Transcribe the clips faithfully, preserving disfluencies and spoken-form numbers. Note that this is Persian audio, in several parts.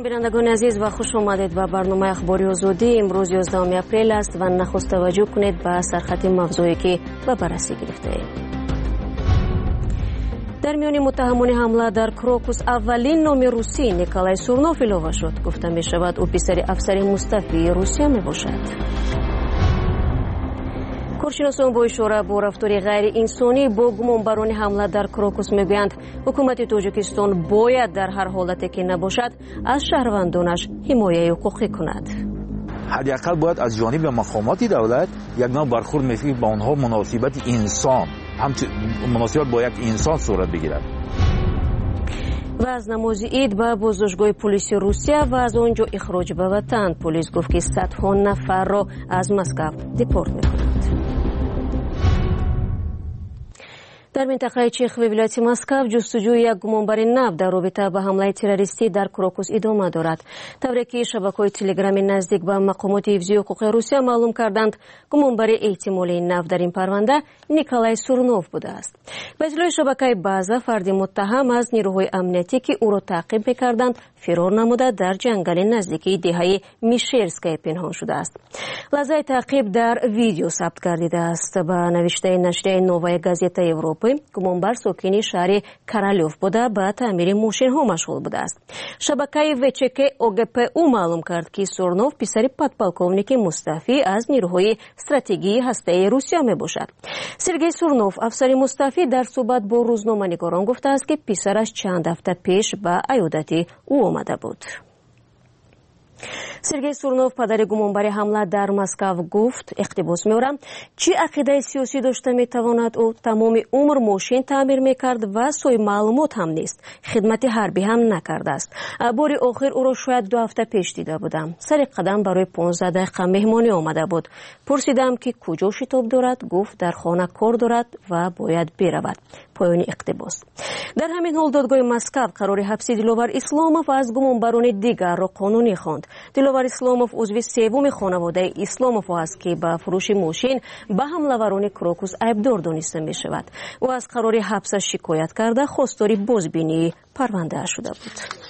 بینندگان عزیز و خوش آمدید به برنامه اخباری آزادی. امروز یازدهم اپریل است و نخست توجه کنید به سرخط موضوعی که به بررسی گرفته ایم. در میان متهمان حمله در کروکوس اولین نام روسی نیکولای سورنوف اعلام شد. گفته می شود او پسر افسر مستعفی روسیه می باشد. کارشناسان با اشاره به رفتار غیر انسانی با گمانبران حمله در کروکوس میگویند حکومت تاجیکستان باید در هر حالتی که نباشد از شهروندانش حمایت حقوقی کند. حداقل باید از جانب مقامات دولت یک نوع برخورد مثل با آنها مناسبت انسان هم مناسبت با یک انسان صورت بگیرد. و از نماز عید به بازداشتگاه پلیس روسیه و از آنجا اخراج به وطن. پلیس گفت که صدها نفر را از مسکو دیپورت می‌کند. در منطقه چیخ و ولایت مسکو جستجوی یک گمانبر نو در رابطه با حمله تروریستی در کروکوس ادامه دارد. طوری که شبکه‌های تلگرام نزدیک به مقامات حفظی حقوق روسیه معلوم کردند گمانبر احتمالی نو در این پرونده نیکولای سورنوف بوده است. به اطلاع شبکه بازا فرد متهم از نیروهای امنیتی که او را تعقیب می‌کردند فرار نموده در جنگل نزدیکی دهه میشرسکای پنهان شده است. لحظه تعقیب در ویدیو ثبت گردیده است. به نوشته نشریه نوای گازیتا اروپا گمانبر ساکن شهر کرالیوف بوده به تعمیر ماشین ها مشغول بوده است. شبکه وچک اوگپ او معلوم کرد که سورنوف پسر پادپالکوونیک مستعفی از نیروهای استراتژی هسته‌ای روسیه می باشد. سرگئی سورنوف افسر مستعفی در صحبت با روزنامه‌نگاران گفته است که پسرش چند هفته پیش به عیادت او آمده بود. سرگئی سورنوف پدر گمانبر حمله در مسکو گفت اقتباس می‌آورم چی عقیده سیاسی داشته می‌تواند او تمام عمر ماشین تعمیر می‌کرد و سوی معلومات هم نیست. خدمت حربی هم نکرده است. بار آخر او را شاید دو هفته پیش دیده بودم. سر قدم برای پانزده دقیقه مهمانی آمده بود. پرسیدم که کجا شتاب دارد؟ گفت در خانه کار دارد و باید برود. پایان اقتباس. در همین حال دادگاه مسکو قرار حبس دلاور اسلاموف از گمانبران دیگر را قانونی خواند. دلاور اسلاموف عضو سوم خانواده اسلاموف است که به فروش ماشین به حمله‌وران کروکوس عیبدار دانسته می شود. او از قرار حبسش شکایت کرده خواستار بازبینی پرونده شده بود.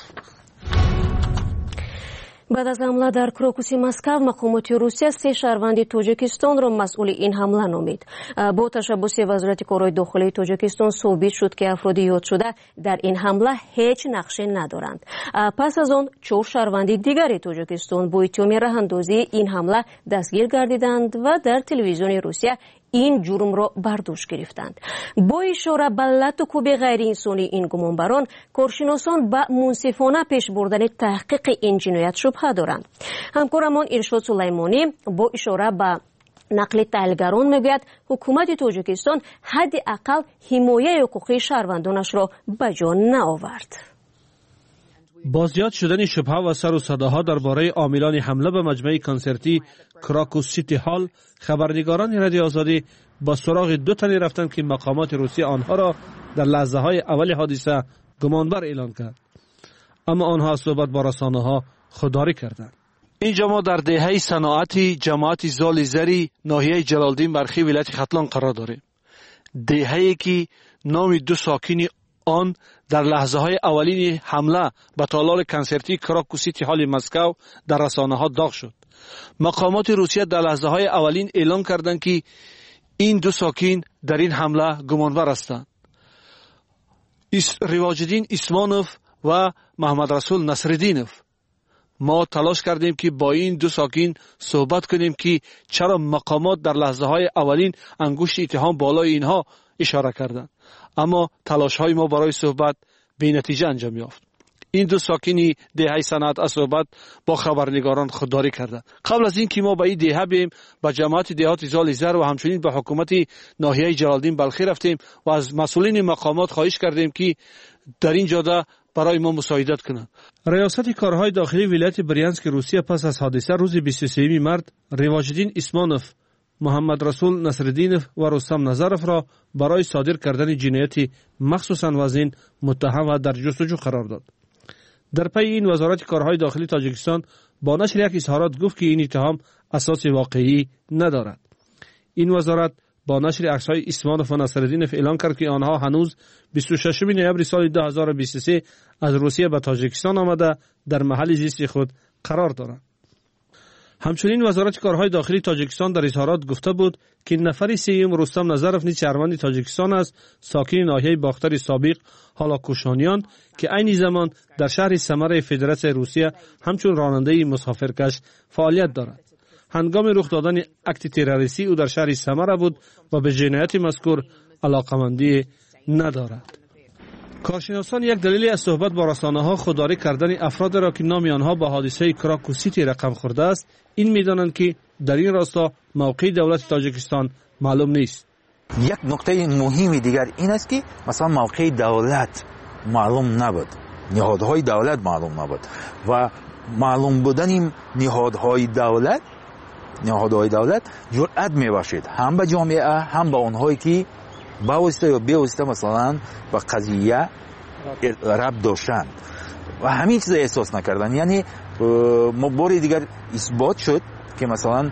بعد از حمله در کروکوس مسکو مقامات روسیه سه شهروند تاجیکستان را مسئول این حمله نامید. با تشبث وزارت کارهای داخلی تاجیکستان ثابت شد که افراد یاد شده در این حمله هیچ نقشی ندارند. پس از آن چهار شهروند دیگر تاجیکستان با اتهام راه‌اندازی این حمله دستگیر گردیدند و در تلویزیون روسیه این جرم را برداشت گرفتند. با اشاره به لطوکوب غیر انسانی این گمانبران، کارشناسان به منصفانه پیش بردن تحقیق این جنایت شبهه دارند. همکارمان ارشاد سلیمانی با اشاره به نقل تحلیلگران میگوید حکومت تاجیکستان حداقل حمایت حقوقی شهروندانش را به جا نآورد. با زیاد شدن شبهه و سر و صداها درباره عاملان حمله به مجمع کنسرتی کراکوس سیتی هال، خبرنگاران رادیو آزادی با سراغ دو تنی رفتند که مقامات روسیه آنها را در لحظه های اول حادثه گمانبر اعلان کرد، اما آنها از صحبت با رسانه ها خودداری کردند. اینجا ما در دهه صناعتی جماعت زال زری ناحیه جلالدین برخی ولایت ختلان قرار داریم. دهه‌ای که نام دو ساکن آن در لحظه های اولین حمله به تالار کنسرتی کراکوس سیتی هال مسکو در رسانه ها داغ شد. مقامات روسیه در لحظه های اولین اعلان کردند که این دو ساکن در این حمله گمانبر هستند. رواجالدین اسمانوف و محمد رسول نصرالدینوف. ما تلاش کردیم که با این دو ساکن صحبت کنیم که چرا مقامات در لحظه های اولین انگشت اتهام بالای اینها اشاره کردند، اما تلاش های ما برای صحبت بی نتیجه انجام یافت. این دو ساکنی دهه صنعت از صحبت با خبرنگاران خودداری کردند. قبل از این که ما به این دهه بیم به جماعت دهات زال زر و همچنین به حکومت ناحیه جلالدین بلخی رفتیم و از مسئولین مقامات خواهش کردیم که در این جاده برای ما مساعدت کنند. ریاست کارهای داخلی ولایت بریانسک روسیه پس از حادثه روز بیست و سوم مارس رواجالدین اسمانوف، محمد رسول نصرالدینوف و رستم نظرف را برای صادر کردن جنایتی مخصوصاً وزین متهم و در جستجو قرار داد. در پی این وزارت کارهای داخلی تاجیکستان با نشر یک اظهارات گفت که این اتهام اساس واقعی ندارد. این وزارت با نشر عکس‌های اسمانوف و نصرالدینوف اعلام کرد که آنها هنوز بیست و ششم نوامبر سال دو هزار و بیست و سه از روسیه به تاجیکستان آمده در محل زیست خود قرار دارند. همچنین وزارت کارهای داخلی تاجیکستان در اظهارات گفته بود که نفر سوم رستم نظرف نیز شهروند تاجیکستان است، ساکن ناحیه باختر سابق هالاکوشانیان که عین زمان در شهر سمر فدراسیون روسیه همچون راننده مسافرکش فعالیت دارد. هنگام رخ دادن اکت تروریستی او در شهر سمر بود و به جنایت مذکور علاقمندی ندارد. کارشناسان یک دلیل از صحبت با رسانه‌ها خودداری کردن افراد را که نام آنها با حادثه کراکو سیتی رقم خورده است این می‌دانند که در این راستا موقع دولت تاجیکستان معلوم نیست. یک نکته مهمی دیگر این است که مثلا موقع دولت معلوم نبود، نهادهای دولت معلوم نبود و معلوم بودن نهادهای دولت نهادهای دولت جرأت می‌بخشید هم به جامعه هم به اونهایی که با واسطه یا بی واسطه مثلا با قضیه ربط داشتند و همین چیز احساس نکردن. یعنی ما باری دیگر اثبات شد که مثلا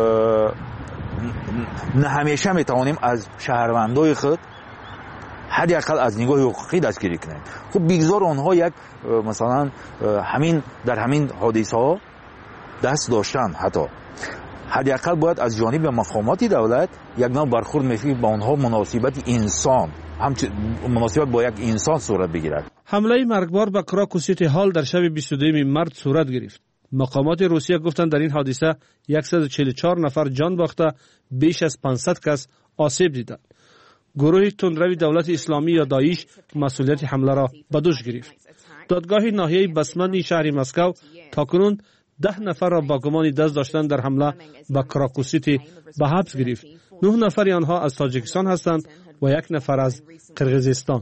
نه همیشه میتوانیم از شهروندای خود حداقل از نگاه حقوقی دستگیری کنیم. خب بگذار آنها یک مثلا همین در همین حادثه ها دست داشتن، حتی حداقل باید از جانب مقامات دولت یک نوع برخورد مثل با آنها مناسبت انسان همچنین مناسبت با یک انسان صورت بگیرد. حمله مرگبار به کراکو سیتی هال در شب بیست و دوم مارس صورت گرفت. مقامات روسیه گفتند در این حادثه صد و چهل و چهار نفر جان باخته، بیش از پانصد کس آسیب دیدند. گروه تندروی دولت اسلامی یا داعش مسئولیت حمله را به دوش گرفت. دادگاه ناحیه بسمنی شهر مسکو تاکنون ده نفر را با گمان دست داشتن در حمله به کراکو سیتی به حبس گرفت. نه نفر آنها از تاجیکستان هستند و یک نفر از قرقیزستان.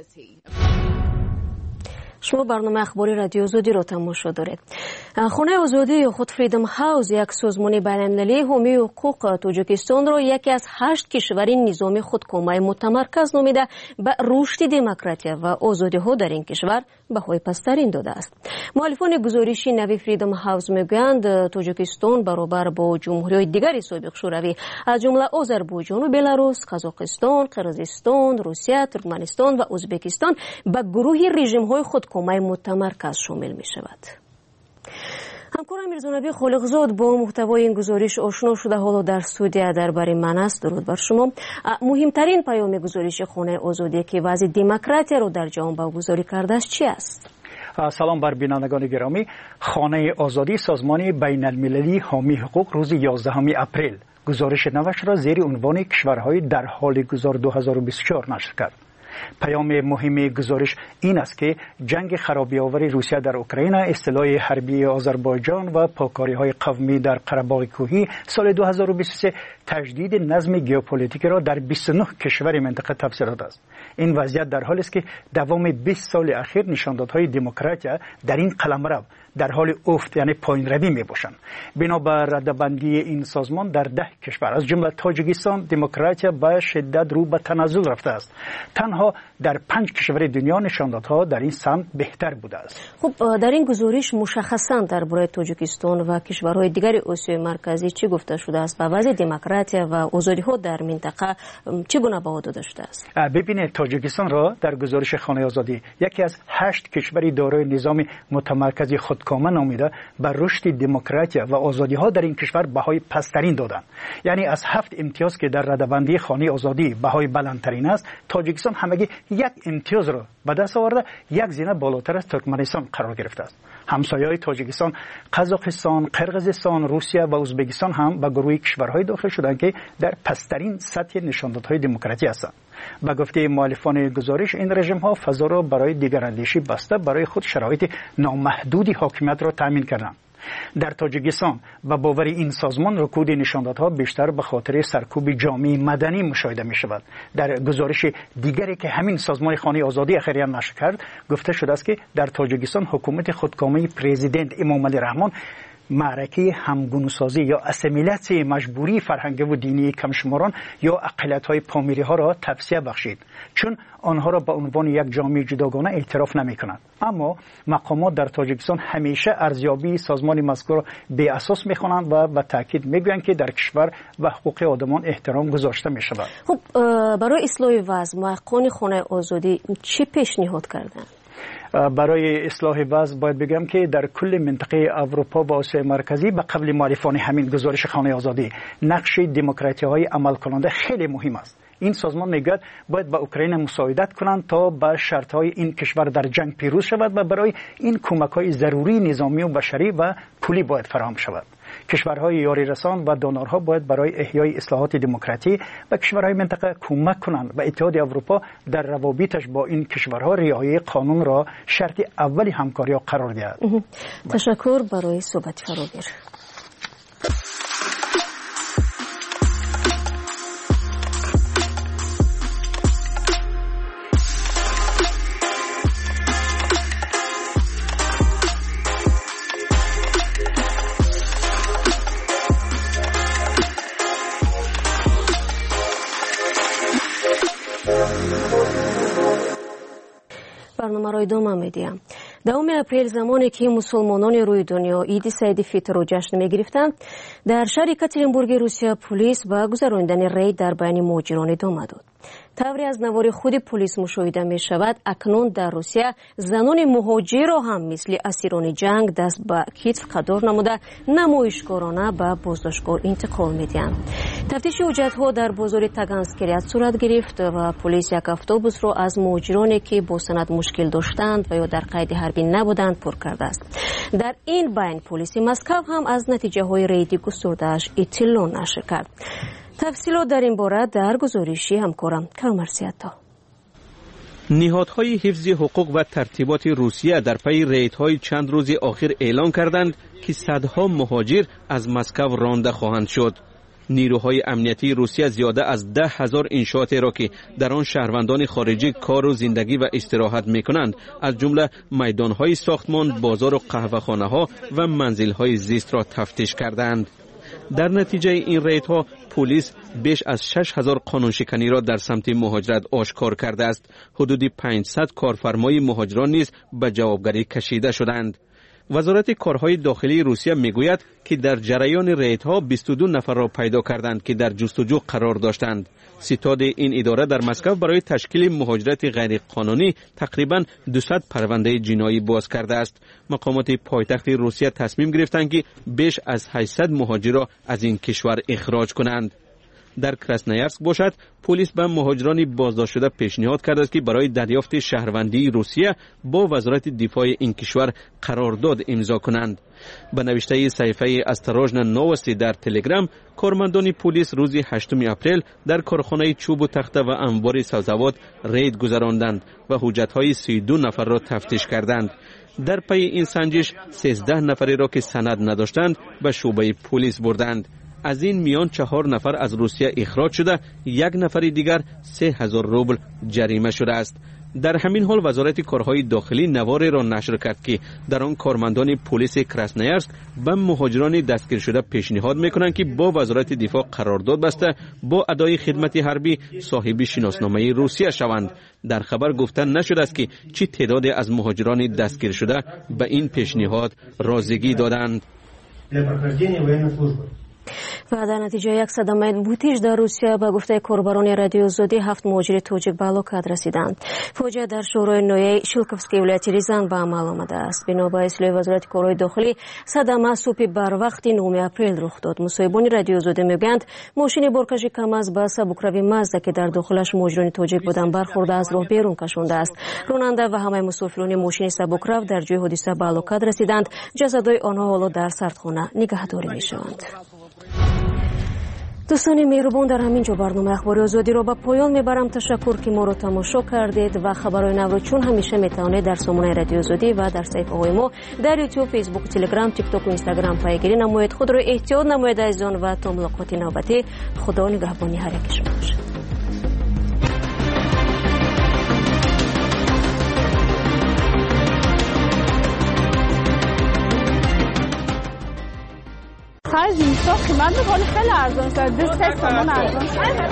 شما برنامه اخباری رادیو آزادی را تماشا دارید. خانه آزادی یا خود فریدم هاوس یک سازمان بین‌المللی حامی حقوق تاجیکستان را یکی از هشت کشور نظام خودکامه متمرکز نامیده به رشد دموکراسی و آزادی ها در این کشور بهای پسترین داده است. مؤلفان گزارش نوی فریدم هاوس میگویند تاجیکستان برابر با جمهوری‌های دیگر سابق شوروی از جمله آذربایجان و بلاروس، قزاقستان، قرقیزستان، روسیه، ترکمنستان و ازبکستان به گروه رژیم‌های خودکامه متمرکز شامل می شود. همکارم میرزانبی خالقزاد با محتوای این گزارش آشنا شده، حالا در استودیو درباره من است. درود بر شما. مهمترین پیام گزارش خانه آزادی که وضع دموکراسی را در جهان برگزاری کرده است چی است؟ سلام بر بینندگان گرامی. خانه آزادی سازمان بین المللی حامی حقوق روز یازدهم اپریل گزارش نوش را زیر عنوان کشورهای در حال گذار دو هزار و بیست و چهار نشر کرد. پیام مهم گزارش این است که جنگ خرابی‌آور روسیه در اوکراین، اصطلاح حربی آذربایجان و پاکاری‌های قومی در قره‌باغ کوهی سال دو هزار و بیست و سه تجدید نظم ژئوپلیتیک را در بیست و نه کشور منطقه تفسیر داده است. این وضعیت در حالی است که دوام بیست سال اخیر نشاندادهای دموکراسی در این قلمرو در حال افت یعنی پایین روی میباشند. بنابر ردبندی این سازمان در ده کشور از جمله تاجیکستان دموکراسی به شدت رو به تنزل رفته است. تنها در پنج کشور دنیا نشاندادها در این سمت بهتر بوده است. خب در این گزارش مشخصا درباره تاجیکستان و کشورهای دیگر آسیای مرکزی چی گفته شده است و وضع دموکراسی و آزادی ها در منطقه چگونه بها داده شده است؟ ببینید تاجیکستان را در گزارش خانه آزادی یکی از هشت کشوری دارای نظام متمرکزی خودکامه نامیده بر رشد دموکراسی و آزادی ها در این کشور بهای پسترین دادند. یعنی از هفت امتیاز که در ردبندی خانه آزادی بهای بلندترین است، تاجیکستان همگی یک امتیاز را به دست آورده، یک زینه بالاتر از ترکمنستان قرار گرفته است. همسایه‌های تاجیکستان قزاقستان، قرقیزستان، روسیه و ازبکستان هم به گروه کشورهای داخل شدند که در پسترین سطح نشاندادهای دموکراسی هستند. به گفته مؤلفان گزارش این رژیم ها فضا را برای دیگراندیشی بسته برای خود شرایط نامحدودی حاکمیت را تامین کردند. در تاجیکستان به باور این سازمان رکود نشاندادها بیشتر به خاطر سرکوب جامعه مدنی مشاهده می شود. در گزارش دیگری که همین سازمان خانه آزادی اخیراً نشر کرد گفته شده است که در تاجیکستان حکومت خودکامه پرزیدنت امامعلی رحمان معرکه همگونوسازی یا اسیمیلاسی مجبوری فرهنگی و دینی کمشماران یا اقلیت‌های پامیری ها را توسعه بخشید، چون آنها را به عنوان یک جامعه جداگانه اعتراف نمی‌کنند. اما مقامات در تاجیکستان همیشه ارزیابی سازمان مذکور بی اساس می‌خوانند و به تاکید می‌گویند که در کشور و حقوق آدمان احترام گذاشته می‌شود. خب برای اصلاح وضع محققان خانه آزادی چی پیشنهاد کردند؟ برای اصلاح وضع باید بگم که در کل منطقه اروپا و آسیای مرکزی به قبل معرفان همین گزارش خانه آزادی نقش دموکراسی های عمل کننده خیلی مهم است. این سازمان میگوید باید با اوکراین مساعدت کنند تا به شرط های این کشور در جنگ پیروز شود و برای این کمک های ضروری نظامی و بشری و پولی باید فراهم شود. کشورهای یاری رسان و دونورها باید برای احیای اصلاحات دموکراسی و کشورهای منطقه کمک کنند و اتحاد اروپا در روابطش با این کشورها رعایت قانون را شرط اولی همکاری قرار دهد. تشکر برای صحبت فراگیر. برنامه را ادامه میدیم. دوم اپریل زمانی که مسلمانان روی دنیا عید سعید فطر را جشن می‌گرفتند، در شهر یکاترینبورگ روسیه پلیس با گذراندن ریید در بین مهاجران ادامه داد. طوری از نوار خود پلیس مشاهده می شود اکنون در روسیه زنان مهاجر را هم مثل اسیران جنگ دست به کتف قدار نموده نمایشگرانه به بازداشتگاه انتقال می‌دهند. تفتیش حجت‌ها در بازار تاگانسکریت صورت گرفت و پلیس یک اتوبوس را از مهاجرانی که با سند مشکل داشتند و یا در قید حربی نبودند پر کرده است. در این بین پلیس مسکو هم از نتیجه های ریدی گسترده‌اش اطلاع نشر کرد. تفصیلات در این باره در گزارشی همکارم کامرسیتا. نهادهای حفظ حقوق و ترتیبات روسیه در پی ریدهای چند روز آخر اعلام کردند که صدها مهاجر از مسکو رانده خواهند شد. نیروهای امنیتی روسیه زیاده از ده هزار انشاءاتی را که در آن شهروندان خارجی کار و زندگی و استراحت میکنند، از جمله میدانهای ساختمان، بازار و قهوه‌خانه ها و منزل های زیست را تفتیش کردند. در نتیجه این ریدها پلیس بیش از شش هزار قانون شکنی را در سمت مهاجرت آشکار کرده است. حدود پانصد کارفرمای مهاجران نیز به جوابگری کشیده شدند. وزارت کارهای داخلی روسیه میگوید که در جریان ریدها بیست و دو نفر را پیدا کردند که در جستجو قرار داشتند. ستاد این اداره در مسکو برای تشکیل مهاجرت غیر قانونی تقریباً دویست پرونده جنایی باز کرده است. مقامات پایتخت روسیه تصمیم گرفتند که بیش از هشتصد مهاجر را از این کشور اخراج کنند. در کراسنایارسک باشد، پلیس به مهاجران بازداشت شده پیشنهاد کرده است که برای دریافت شهروندی روسیه با وزارت دفاع این کشور قرارداد امضا کنند. به نوشته صحیفه استراژنا نووستی در تلگرام، کارمندان پلیس روز هشتم اپریل در کارخانه چوب و تخته و انبار سبزوات رید گذراندند و حجت‌های سی و دو نفر را تفتیش کردند. در پی این سنجش سیزده نفری را که سند نداشتند به شعبه پلیس بردند. از این میان چهار نفر از روسیه اخراج شده، یک نفر دیگر سه هزار روبل جریمه شده است. در همین حال وزارت کارهای داخلی نواری را نشر کرد که در آن کارمندان پلیس کراسنایارسک به مهاجران دستگیر شده پیشنهاد میکنند که با وزارت دفاع قرارداد بسته با ادای خدمت حربی صاحب شناسنامه روسیه شوند. در خبر گفته نشده است که چه تعدادی از مهاجران دستگیر شده به این پیشنهاد راضیگی دادند. و در نتیجه یک صدمه بوتیش در روسیه به گفته کاربران رادیو آزادی هفت مهاجر توجیک به هلاکت رسیدند. فوجیه در شورای نویه شیلکوفسکی ولایت ریزان به عمل آمده است. بنا به اطلاع وزارت کارهای داخلی، صدمه صبح بر وقت نهم اپریل رخ داد. مصاحبان رادیو آزادی میگویند ماشین بارکشی کم از به سبکروی مازدا که در داخلش مهاجران توجیک بودند برخورده از راه بیرون کشانده است. راننده و همه مسافران ماشین سبکرو در جای حادثه به هلاکت رسیدند. جسدهای آنها حالا در سردخانه نگهداری میشوند. دوستان مهربان، در همین جا برنامه اخباری آزادی را به پایان میبرم. تشکر که ما را تماشا کردید و خبرهای نو را چون همیشه میتوانید در سامانه رادیو آزادی و در صفحه های ما در یوتیوب، فیسبوک، تلگرام، تیک تاک و اینستاگرام پیگیری نمایید. خود را احتیاط نمایید عزیزان و تا ملاقات نوبتی. خدا نگهبانی هر یک شما باشد. خرج اینستا قیمت ولی خیلی ارزان است. دو سه تومن ارزان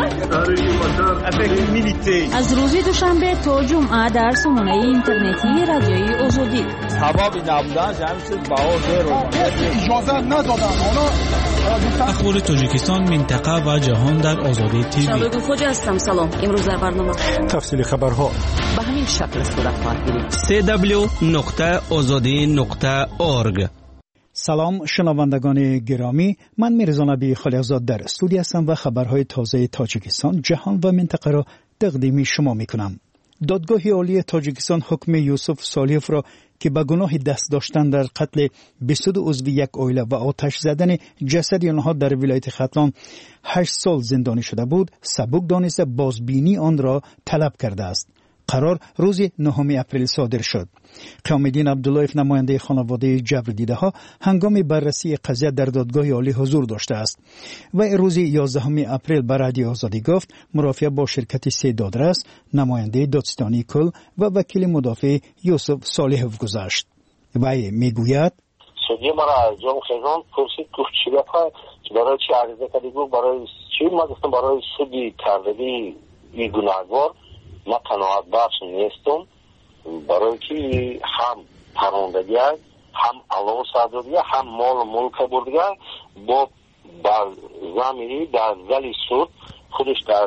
است. از روز دوشنبه تا جمعه در سامانه اینترنتی رادیوی آزادی. سبب نبودن همین چیز باور رو اجازه ندادن. اخبار تاجیکستان، منطقه و جهان در آزادی تیوی. شبگیر خوجا هستم. سلام. امروز در برنامه تفصیل خبرها به همین شکل صورت خواهد گرفت. سی دبلیو نقطه آزادی نقطه اورگ. سلام شنوندگان گرامی، من میرزا نبی خلیقزاد در استودیو هستم و خبرهای تازه تاجیکستان، جهان و منطقه را تقدیم شما میکنم. دادگاه عالی تاجیکستان حکم یوسف صالحیف را که به گناه دست داشتن در قتل بیست و دو عضو یک عائله و آتش زدن جسد آنها در ولایت ختلان هشت سال زندانی شده بود، سبک دانسته بازبینی آن را طلب کرده است. قرار روز نهم اپریل صادر شد. قیام الدین عبداللهیف نماینده خانواده جبر دیده ها هنگام بررسی قضیه در دادگاه عالی حضور داشته است و روز یازدهم اپریل به رادیو آزادی گفت مرافعه با شرکت سه دادرس، نماینده دادستانی کل و وکیل مدافع یوسف صالحیف گذاشت. وی میگوید سودی ما را از جام خیزان پرسید گفت چی گفت که برای چی عریضه کردی؟ گفت برای چی؟ ما گفتم برای سودی کردگی این گناهکار ما قناعت بخش نیستم، برای که هم پروندگی هم علاوه صادریه هم مال ملک بردگی با در زمینی در ولی سود خودش در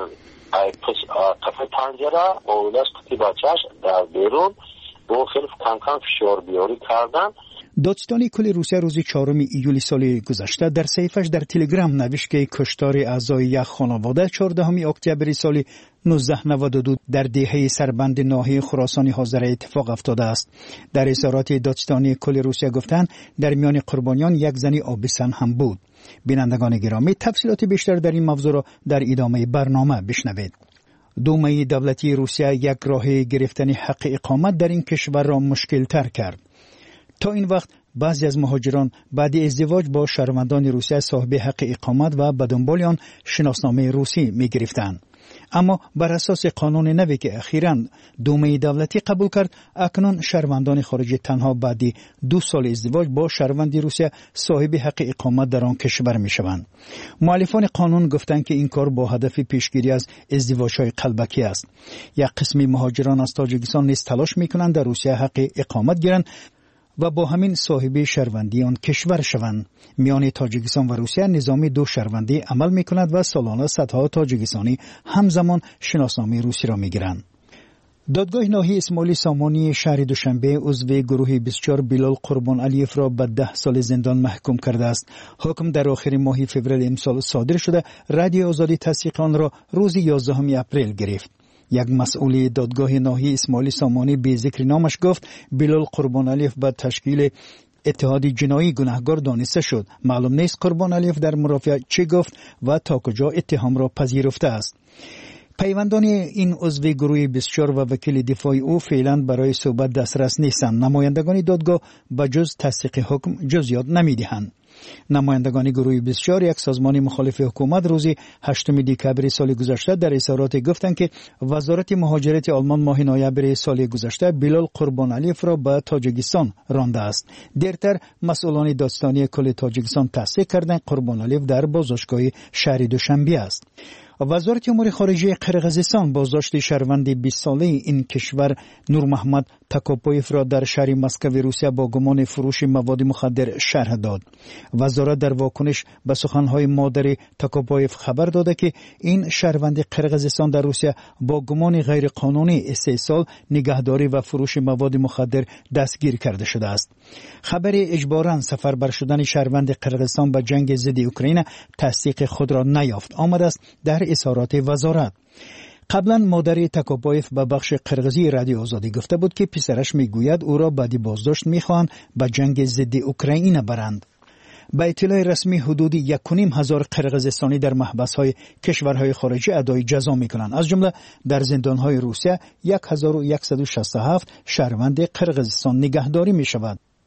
قفل پنجره با اولش قطعی بچهش در بیرون با خیلی کم کم فشار بیاری کردن. دادستانی کل روسیه روز چهارم ایولی سال گذشته در صحیفش در تلگرام نوشت که کشتار اعضای یک خانواده چهاردهم اکتبر سال نوزده نود و دو در دهه سربند ناحیه خراسان حاضر اتفاق افتاده است. در اظهارات دادستانی کل روسیه گفتند در میان قربانیان یک زنی آبستن هم بود. بینندگان گرامی، تفصیلات بیشتر در این موضوع را در ادامه برنامه بشنوید. دومه دولتی روسیه یک راه گرفتن حق اقامت در این کشور را مشکل تر کرد. تا این وقت بعضی از مهاجران بعد ازدواج با شهروندان روسیه صاحب حق اقامت و به دنبال آن شناسنامه روسی می گرفتند. اما بر اساس قانون نوی که اخیراً دومه دولتی قبول کرد، اکنون شهروندان خارجی تنها بعد دو سال ازدواج با شهروند روسیه صاحب حق اقامت در آن کشور می شوند. مؤلفان قانون گفتند که این کار با هدف پیشگیری از ازدواج‌های قلبکی است. یک قسمی مهاجران از تاجیکستان نیز تلاش می کنند در روسیه حق اقامت گیرند و با همین صاحب شهروندی آن کشور شوند. میان تاجیکستان و روسیه نظام دو شهروندی عمل می کند و سالانه صدها تاجیکستانی همزمان شناسنامه روسی را می گیرند. دادگاه ناحیه اسماعیل سامانی شهر دوشنبه عضو گروه بیست و چهار بلال قربان علیف را به ده سال زندان محکوم کرده است. حکم در آخر ماه فوریه امسال صادر شده. رادیو آزادی تصدیق آن را روز یازدهم اپریل گرفت. یک مسئول دادگاه ناحیه اسماعیل سامانی به ذکر نامش گفت بلال قربان علیف به تشکیل اتحاد جنایی گناهکار دانسته شد. معلوم نیست قربان علیف در مرافعه چه گفت و تا کجا اتهام را پذیرفته است. پیوندان این عضو گروه بیست و چهار و وکیل دفاعی او فعلا برای صحبت دسترس نیستند. نمایندگان دادگاه به جز تصدیق حکم جزئیات نمیدهند. نمایندگان گروه بیست و چهار یک سازمان مخالف حکومت روز هشتم دکبر سال گذشته در اظهارات گفتند که وزارت مهاجرت آلمان ماه نوامبر سال گذشته بلال قربان علیف را به تاجیکستان رانده است. دیرتر مسئولان دادستانی کل تاجیکستان تصدیق کردند قربان علیف در بازداشتگاه شهر دوشنبه است. وزارت امور خارجه قرقیزستان بازداشت شهروند بیست ساله این کشور نور محمد تکاپویف را در شهر مسکو روسیه با گمان فروش مواد مخدر شرح داد. وزارت در واکنش به سخنهای مادر تکاپویف خبر داده که این شهروند قرقیزستان در روسیه با گمان غیر قانونی استحصال، نگهداری و فروش مواد مخدر دستگیر کرده شده است. خبر اجباراً سفربر شدن شهروند قرقیزستان به جنگ ضد اوکراین تصدیق خود را نیافت آمده است در اظهارات وزارت. قبلا مادر تکاپویف به بخش قرقیزی رادیو آزادی گفته بود که پسرش میگوید او را بعدی بازداشت میخواهند به جنگ ضد اوکراین برند. به اطلاع رسمی حدود یک و نیم هزار قرقیزستانی در محبس‌های کشورهای خارجی ادای جزا میکنند. از جمله در زندان‌های روسیه یک هزار و صد و شصت و هفت شهروند قرقیزستان نگهداری میشود.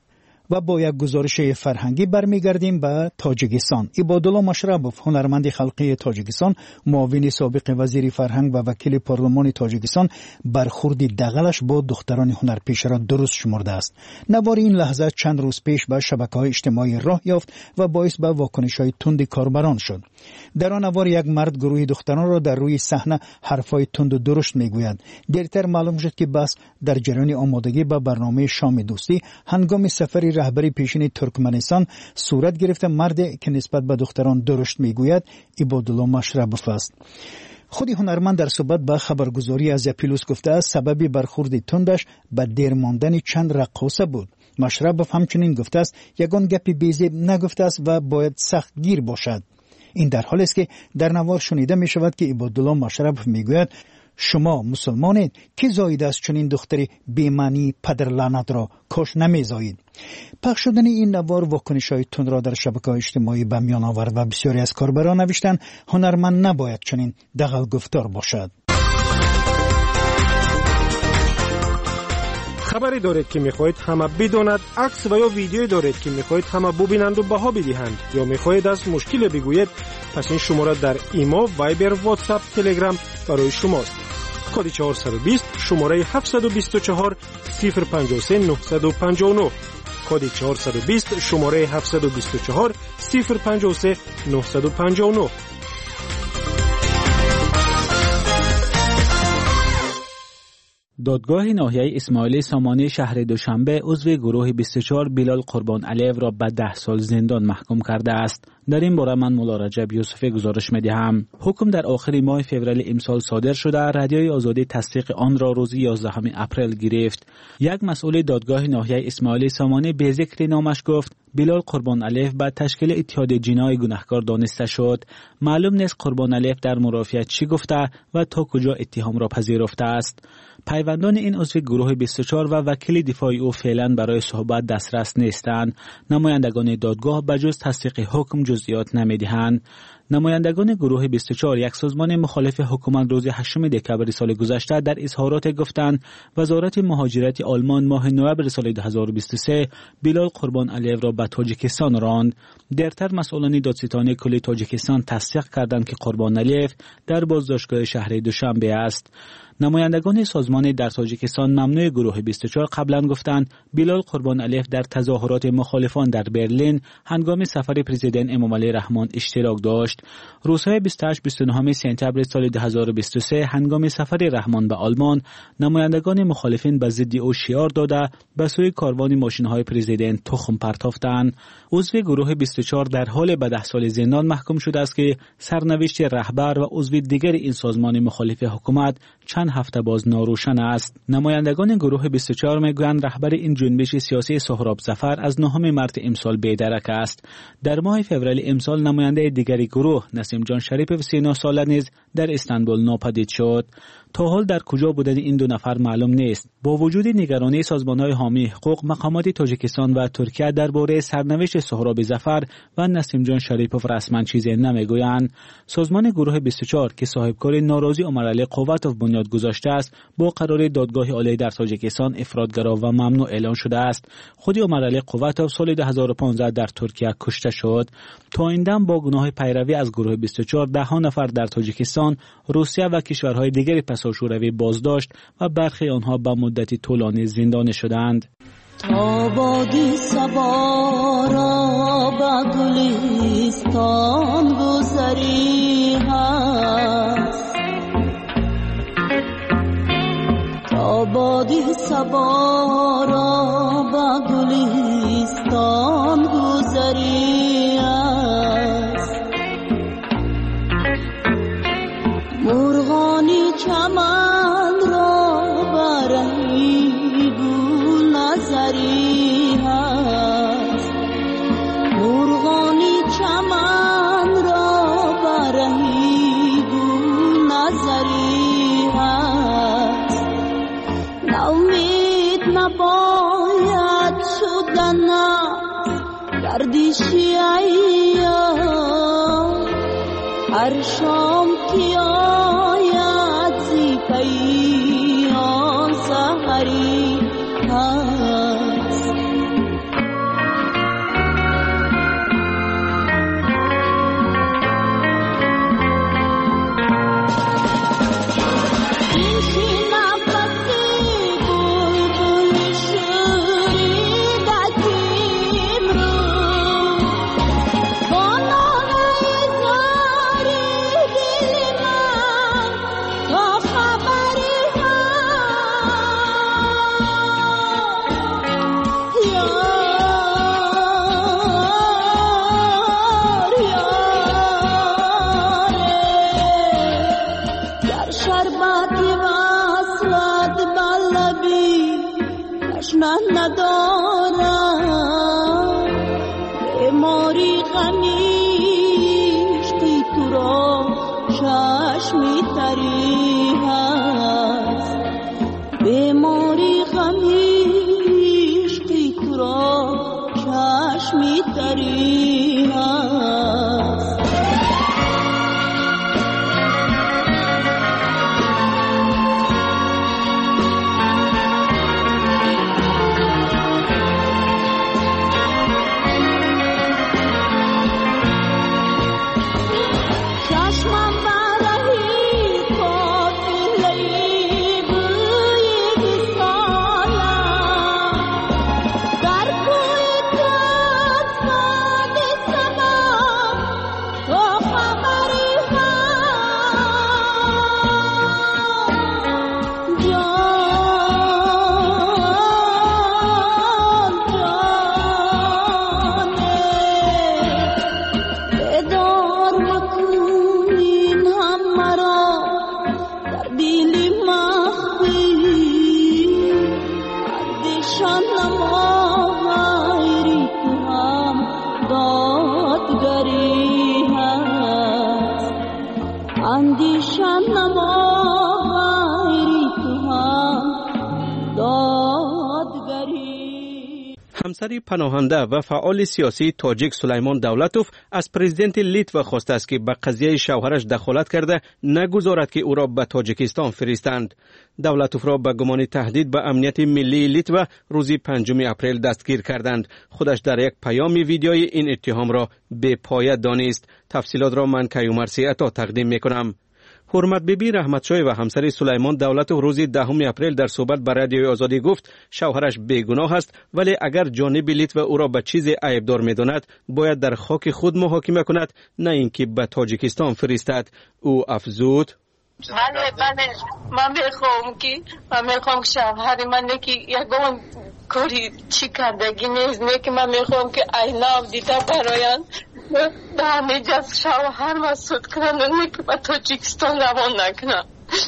و با یک گزارش فرهنگی برمیگردیم به تاجیکستان. عبادالله مشربوف، هنرمند خلقی تاجیکستان، معاون سابق وزیر فرهنگ و وکیل پارلمان تاجیکستان، برخورد دغلش با دختران هنرپیشه را درست شمرده است. نوار این لحظه چند روز پیش به شبکه‌های اجتماعی راه یافت و باعث به واکنش‌های تند کاربران شد. در آن نوار یک مرد گروه دختران را در روی صحنه حرفای تند و درشت میگوید. دیرتر معلوم شد که بس در جریان آمادگی به برنامه شام دوستی هنگام سفر رهبری پیشین ترکمنستان صورت گرفته مردی که نسبت به دختران درشت میگوید عبادالله مشربوف است. خودی هنرمند در صحبت با خبرگزاری از اپیلوس گفته است سبب برخورد تندش به دیر ماندن چند رقاصه بود. مشربوف همچنین گفته است یگان گپی بیزیب نگفته است و باید سخت گیر باشد. این در حالی است که در نوار شنیده می شود که عبادالله مشربوف می گوید شما مسلمانید که زایید است چنین دختری بیمانی پدر لعنت را کاش نمی زایید. پخش شدن این نوار واکنش‌های تند را در شبکه‌های اجتماعی به میان آورد و بسیاری از کاربران نوشتند هنرمند نباید چنین دغل گفتار باشد. خبری دارید که میخواهید همه بداند، عکس و یا ویدیویی دارید که میخواهید همه ببینند و بها بدهند، یا میخواهید از مشکل بگویید، پس این شماره در ایمو، وایبر، واتساپ، تلگرام برای شماست. کد چهارصد و بیست شماره هفتصد و بیست و چهار صفر پنجاه و سه نهصد و پنجاه و نه. کد چهارصد و بیست شماره هفتصد و بیست و چهار صفر پنجاه و سه نهصد و پنجاه و نه. دادگاه ناحیه اسماعیل سامانی شهر دوشنبه عضو گروه بیست و چهار بلال قربان علیو را به ده سال زندان محکوم کرده است. در این باره من مولا رجب یوسفی گزارش می‌دهم. حکم در آخر ماه فوریه امسال صادر شده، رادیوی آزادی تصدیق آن را روز یازدهم اپریل گرفت. یک مسئول دادگاه ناحیه اسماعیل سامانی به ذکر نامش گفت بلال قربان علیو به تشکیل اتحاد جنایی گناهکار دانسته شد. معلوم نیست قربان علیو در مرافعت چی گفته و تا کجا اتهام را پذیرفته است. پیوندان این عضو گروه بیست و چهار و وکیل دفاعی او فعلا برای صحبت دسترس نیستند. نمایندگان دادگاه بجز تصدیق حکم جزئیات نمیدهند. نمایندگان گروه بیست و چهار، یک سازمان مخالف حکومت، روز هشتم دکمبر سال گذشته در اظهارات گفتند وزارت مهاجرت آلمان ماه نوامبر سال دو هزار و بیست و سه بلال قربان علیو را به تاجیکستان راند. درتر مسئولان دادستانی کل تاجیکستان تصدیق کردند که قربان علیو در بازداشتگاه شهر دوشنبه است. نمایندگان سازمان در تاجیکستان ممنوع گروه بیست و چهار قبلا گفتند بلال قربان علیو در تظاهرات مخالفان در برلین هنگام سفر پرزیدنت امامعلی رحمان اشتراک داشت. روزهای بیست و هشت بیست و نه سپتامبر سال دو هزار و بیست و سه هنگام سفر رحمان به آلمان، نمایندگان مخالفین به ضد او شعار داده به سوی کاروان ماشین‌های پرزیدنت تخم پرتافتند. عضو گروه بیست و چهار در حال به ده سال زندان محکوم شده است که سرنوشت رهبر و عضو دیگر این سازمان مخالف حکومت چند هفته باز ناروشن است. نمایندگان گروه بیست و چهار میگویند رهبر این جنبش سیاسی سهراب ظفر از نهم مارس امسال بی‌درک است. در ماه فوریه امسال نماینده دیگری گروه نسیم جان شریف سی و نه ساله نیز در استانبول ناپدید شد. تا حال در کجا بودن این دو نفر معلوم نیست. با وجود نگرانی سازمان‌های حامی حقوق، مقامات تاجیکستان و ترکیه درباره سرنوشت سهراب ظفر و نسیم جان شریپوف رسما چیزی نمیگویند. سازمان گروه بیست و چهار که صاحبکار ناراضی عمرعلی قوتوف بنیاد گذاشته است، با قرار دادگاه عالی در تاجیکستان افراط‌گرا و ممنوع اعلام شده است. خود عمرعلی قوتوف سال دو هزار و پانزده در ترکیه کشته شد. تا این دم با گناه پیروی از گروه بیست و چهار ده ها نفر در تاجیکستان، روسیه و کشورهای دیگری پس شوروی بازداشت و برخی آنها به مدتی طولانی زندانی شدند. تا بادی صبا را به گلستان گذری هست، تا بادی صبا را به گلستان گذری هست، مرغانی چمن را برهی گل نظری هست، مرغانی چمن را برهی گل نظری هست، نومید نباید شدن گردشی ایام، هر شام که آید زی پیام سحری هست. ندارم بیماری غمیشتی تو را چشمی تری هست بیماری غمیشتی تو را چشمی تری هست همسر پناهنده و فعال سیاسی تاجیک سلیمان دولتوف از پرزیدنت لیتوا خواسته است که به قضیه شوهرش دخالت کرده نگذارد که او را به تاجیکستان فرستند. دولتوف را به گمان تهدید به امنیت ملی لیتوا روز پنجم اپریل دستگیر کردند. خودش در یک پیام ویدیویی این اتهام را بی پایه دانست. تفصیلات را من کیومرثی عطا تقدیم میکنم. حرمت بیبی رحمتشاه و همسر سلیمان دولتوف روز دهم اپریل در صحبت با رادیوی آزادی گفت شوهرش بیگناه است، ولی اگر جانب لیتوا او را به چیزی عیبدار می‌داند باید در خاک خود محاکمه کند، نه اینکه به تاجیکستان فرستد. او افزود: بله بله من میخوام که من میخوام که شوهر من که یگان کاری چی کردگی نیست، نه که من میخوام که اینام دیده براین به همه جز شوهر مسعود کنن، نه که به تاجیکستان روان نکنن.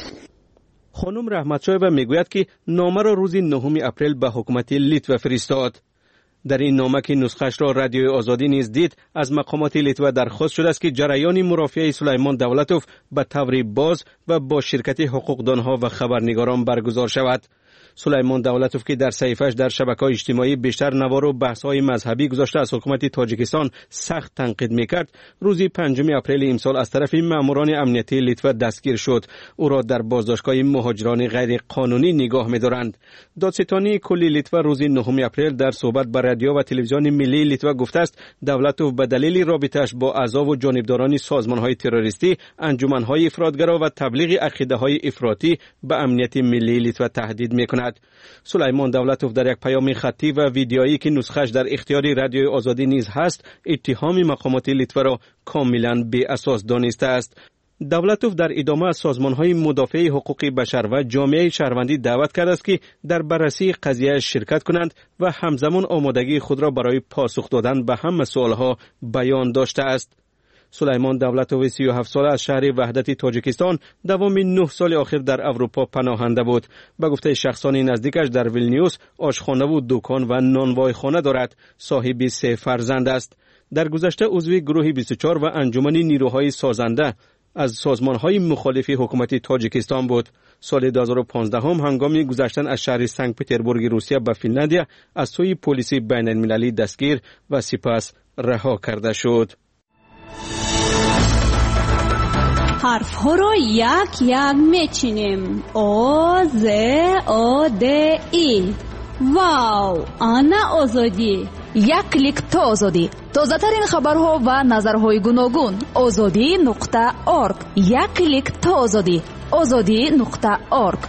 خانم رحمتشایوا میگوید که نامه را روز نهم اپریل به حکومت لیتوا فرستاد. در این نامه که نسخش را رادیوی آزادی نیز دید، از مقامات لیتوا درخواست شده است که جریان مرافعه سلیمان دولتوف به طور باز و با شرکت حقوقدانها و خبرنگاران برگزار شود. سلیمان دولتوف که در صحیفه‌اش در شبکه‌های اجتماعی بیشتر نوار و بحث‌های مذهبی گذاشته از حکومت تاجیکستان سخت تنقید می‌کرد، روز پنجم اپریل امسال از طرف ماموران امنیتی لیتوا دستگیر شد. او را در بازداشتگاه مهاجران غیر قانونی نگاه می‌دارند. دادستانی کلی لیتوا روز نهم اپریل در صحبت با رادیو و تلویزیون ملی لیتوا گفته است دولتوف به دلیل رابطه‌اش با اعضا و جانبداران سازمان‌های تروریستی، انجمن‌های افراطگرا و تبلیغ عقیده‌های افراطی به امنیت ملی لیتوا تهدید می‌کند. سلیمان دولتوف در یک پیام خطی و ویدیویی که نسخش در اختیار رادیوی آزادی نیز هست، اتهام مقامات لیتوا را کاملا بی اساس دانسته است. دولتوف در ادامه از سازمان‌های مدافع حقوق بشر و جامعه شهروندی دعوت کرده است که در بررسی قضیه شرکت کنند و همزمان آمادگی خود را برای پاسخ دادن به همه سوالها بیان داشته است. سلیمان دولتوف سی و هفت ساله از شهر وحدت تاجیکستان دوام نه سال آخر در اروپا پناهنده بود. به گفته شخصان نزدیکش در ویلنیوس آشخانه و دکان و نانوای خانه دارد. صاحب سه فرزند است. در گذشته عضو گروه بیست و چهار و انجمن نیروهای سازنده از سازمان‌های مخالف حکومت تاجیکستان بود. سال دو هزار و پانزده هم هنگامی گذشتن از شهر سنت پترزبورگ روسیه به فنلاندیا از سوی پلیس بین‌المللی دستگیر و سپس رها کرده شد. حرف ها را یک یک میچینیم. او ز او د ای. واو، آنا آزادی. یک کلیک تا آزادی. تازه ترین خبرها و نظرهای گوناگون. آزادی نقطه اورگ. یک کلیک تا آزادی. آزادی نقطه اورگ.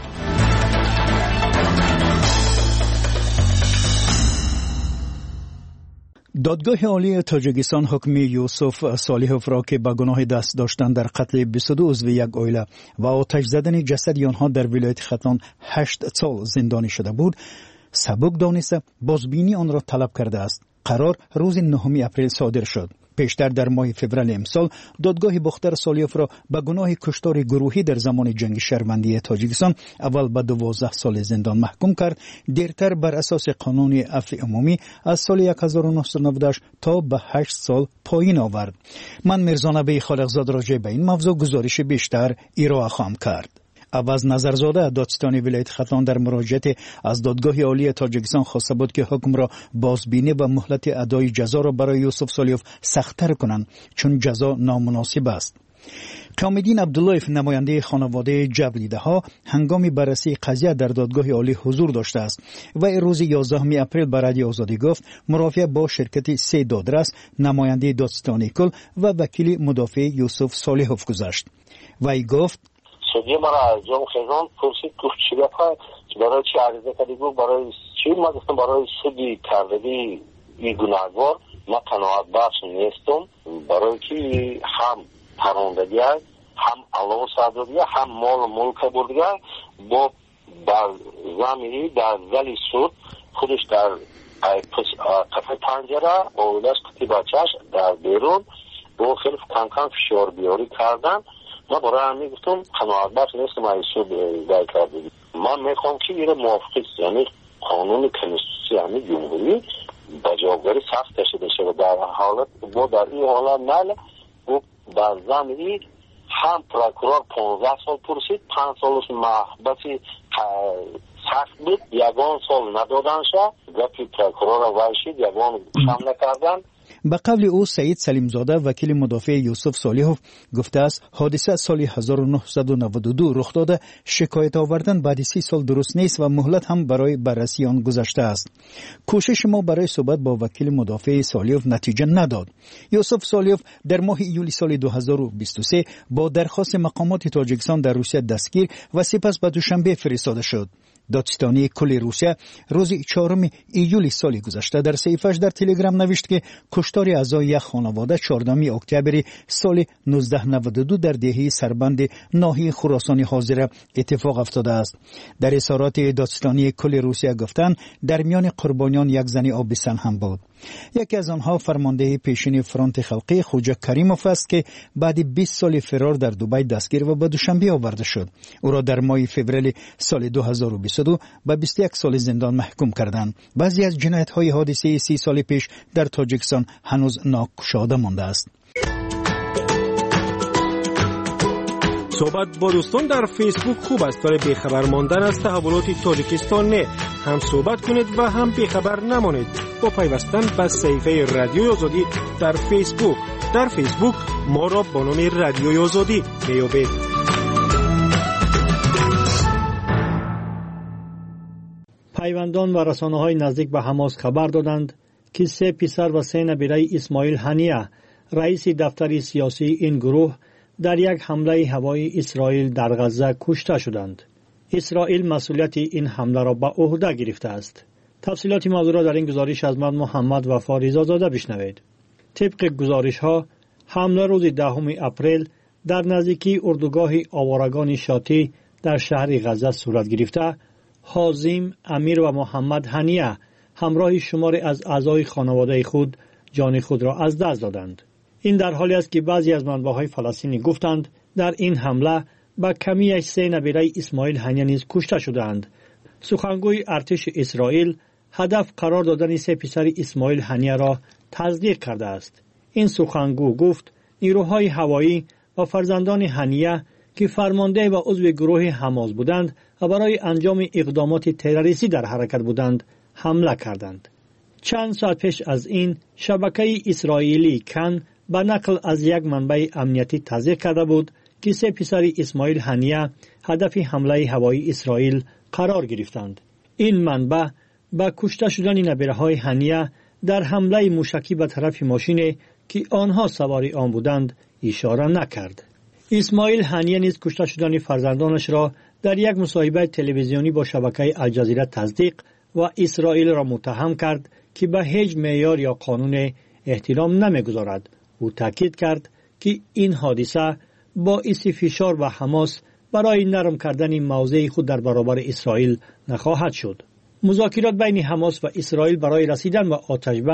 دادگاه عالی تاجیکستان حکم یوسف صالحوف را که به گناه دست داشتن در قتل بیست و دو عضو یک عائله و آتش زدن جسد آنها در ولایت ختلان هشت سال زندانی شده بود سبک دانسته بازبینی آن را طلب کرده است. قرار روز نهم اپریل صادر شد. پیشتر در ماه فوریه امسال دادگاه بختر سالیوف را به گناه کشتار گروهی در زمان جنگ شهروندی تاجیکستان اول به دوازده سال زندان محکوم کرد، دیرتر بر اساس قانون عفو عمومی از سال هزار و نهصد و نود تا به هشت سال پایین آورد. من میرزا نبی خالقزاد راجع به این موضوع گزارش بیشتر ارائه خواهم کرد. عوض نظرزاده دادستان ولایت ختلان در مراجعت از دادگاه عالی تاجیکستان خواسته بود که حکم را بازبینی و مهلت ادای جزا را برای یوسف سالیوف سخت‌تر کنند چون جزا نامناسب است. قیام‌الدین عبداللهیف نماینده خانواده جبلیده ها هنگام بررسی قضیه در دادگاه عالی حضور داشته است و روز یازدهم اپریل به رادیو آزادی گفت مرافعه با شرکت سه دادرس، نماینده دادستانی کل و وکیل مدافع یوسف سالیوف گذاشت. وی گفت سودی مرا از جام خیزان پرسید گفت چی گفت برای چی عریضه کردی؟ گفت برای چی؟ ما گفتم برای سودی کردگی این گناهکار ما قناعت بخش نیستم، برای که هم پروندگی هم علاوه صادریه هم مال ملک بردگی با در زمینی در زل سود خودش در کفه پنجره با اولش کتی بچهش در بیرون با خیلی کم کم فشار بیاری کردن. ما برای همی گفتم قناعت بخش نیستم این سود دای کردگی. من میخوام که این موافقی یعنی قانون کنستیتوسی یعنی جمهوری بجاوگری سخت شده شده در حالت با در این حالت نل و در زمینی هم پروکورور پانزده سال پرسید، پنج سالش محبتی سخت بود، یگان سال ندادن شد، گفتی پروکورور وایشید یگان کم نکردن. به قول او سعید سلیمزاده وکیل مدافع یوسف سالیوف گفته است حادثه سال هزار و نهصد و نود و دو رخ داده، شکایت آوردن بعد سی سال درست نیست و مهلت هم برای بررسی آن گذشته است. کوشش ما برای صحبت با وکیل مدافع سالیوف نتیجه نداد. یوسف سالیوف در ماه ایولی سال دو هزار و بیست و سه با درخواست مقامات تاجیکستان در روسیه دستگیر و سپس به دوشنبه فرستاده شد. دادستانی کل روسیه روز چهارم ایولی سال گذشته در صحیفه‌اش در تلگرام نوشت که کشتار اعضای یک خانواده چهاردهم اکتبر سال نوزده نود و دو در دهه سربند ناحیه خراسان حاضر اتفاق افتاده است. در اظهارات دادستانی کل روسیه گفتند در میان قربانیان یک زن آبستن هم بود. یکی از آنها فرمانده پیشین فرانت خلقی خوجا کریموف است که بعد بیست سال فرار در دبی دستگیر و به دوشنبه آورده شد. او را در ماه فوریه سال دو هزار و بیست و دو به بیست و یک سال زندان محکوم کردند. بعضی از جنایت‌های حادثه سی سال پیش در تاجیکستان هنوز ناگشاده مانده است. صحبت با دوستان در فیسبوک خوب است ولی بیخبر ماندن از تحولات تاجیکستان نه. هم صحبت کنید و هم بیخبر نمانید با پیوستن به صفحه رادیوی آزادی در فیسبوک. در فیسبوک ما را با نام رادیوی آزادی بیابید. پیوندان و رسانه‌های نزدیک به حماس خبر دادند که سه پسر و سه نبیره اسماعیل هنیه رئیس دفتر سیاسی این گروه در یک حمله هوایی اسرائیل در غزه کشته شدند. اسرائیل مسئولیت این حمله را به عهده گرفته است. تفصیلات موضوع را در این گزارش از من محمد وفا رضازاده بشنوید. طبق گزارش ها حمله روز دهم اپریل در نزدیکی اردوگاه آوارگان شاتی در شهر غزه صورت گرفته. حازم، امیر و محمد هنیه همراه شماری از اعضای خانواده خود جان خود را از دست دادند. این در حالی است که بعضی از منبع‌های فلسطینی گفتند در این حمله با کمیش سه نبیره اسماعیل هنیه نیز کشته شدند. سخنگوی ارتش اسرائیل هدف قرار دادن سه پسر اسماعیل هنیه را تصدیق کرده است. این سخنگو گفت نیروهای هوایی و فرزندان هنیه که فرمانده و عضو گروه حماس بودند و برای انجام اقدامات تروریستی در حرکت بودند حمله کردند. چند ساعت پیش از این شبکه اسرائیلی کن به نقل از یک منبع امنیتی تصدیق کرده بود که سه پسر اسماعیل هنیه هدف حمله هوایی اسرائیل قرار گرفتند. این منبع به کشته شدن نبیره‌های هنیه در حمله موشکی به طرف ماشین که آنها سوار آن بودند اشاره نکرد. اسماعیل هنیه نیز کشته شدن فرزندانش را در یک مصاحبه تلویزیونی با شبکه الجزیره تصدیق و اسرائیل را متهم کرد که به هیچ معیار یا قانون احترام نمی‌گذارد. او تاکید کرد که این حادثه باعث فشار به حماس برای نرم کردن موضع خود در برابر اسرائیل نخواهد شد. مذاکرات بین حماس و اسرائیل برای رسیدن به آتش بس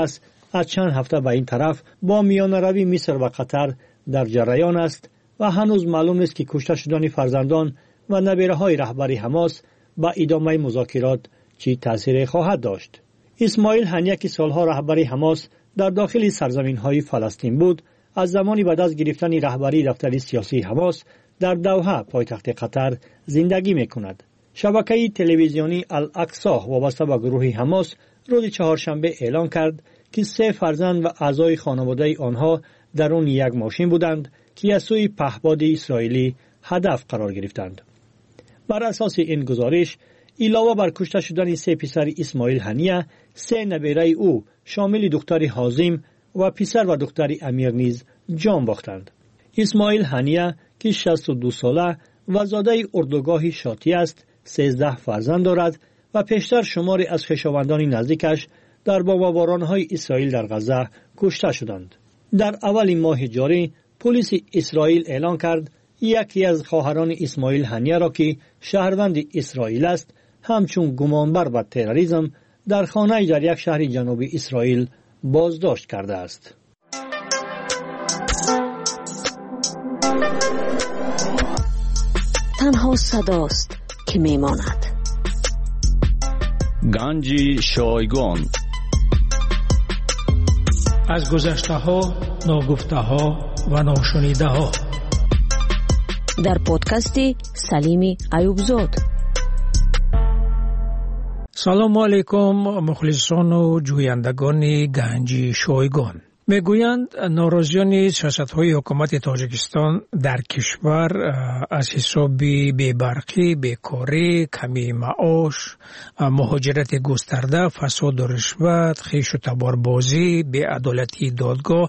از چند هفته به این طرف با میانه‌روی مصر و قطر در جریان است و هنوز معلوم نیست که کشته شدن فرزندان و نبیره‌های رهبر حماس با ادامه مذاکرات چی تأثیری خواهد داشت. اسماعیل هنیه که سالها رهبر حماس در داخل سرزمین‌های فلسطین بود، از زمانی بعد از گرفتن رهبری دفتر سیاسی حماس در دوحه پایتخت قطر زندگی می‌کند. شبکه تلویزیونی الاقصی وابسته به گروه حماس روز چهارشنبه اعلام کرد که سه فرزند و اعضای خانواده آنها در آن یک ماشین بودند که از سوی پهپاد اسرائیلی هدف قرار گرفتند. بر اساس این گزارش، علاوه بر کشته شدن سه پسر اسماعیل هنیه، سه نبیره او شامل دختر حازم و پسر و دختر امیر نیز جان باختند. اسماعیل هنیه که شصت و دو ساله و زاده اردوگاه شاطی است، سیزده فرزند دارد و پیشتر شماری از خویشاوندان نزدیکش در بمباران‌های اسرائیل در غزه کشته شدند. در اول ماه جاری پلیس اسرائیل اعلان کرد یکی از خواهران اسماعیل هنیه را که شهروند اسرائیل است همچون گمانبر به تروریسم در خانه در یک شهر جنوبی اسرائیل بازداشت کرده است. تنها صداست که میماند. گنج شایگان از گذشته ها، ناگفته ها و ناشنیده ها در پادکستی سلیمی ایوبزاد. سلام علیکم مخلصان و جویندگان گنج شایگان. میگویند ناراضیان سیاست‌های حکومت تاجیکستان در کشور از حساب بی‌برقی، بیکاری، کمی معاش، مهاجرت گسترده، فساد و رشوت، خویش و تباربازی، بی‌عدالتی دادگاه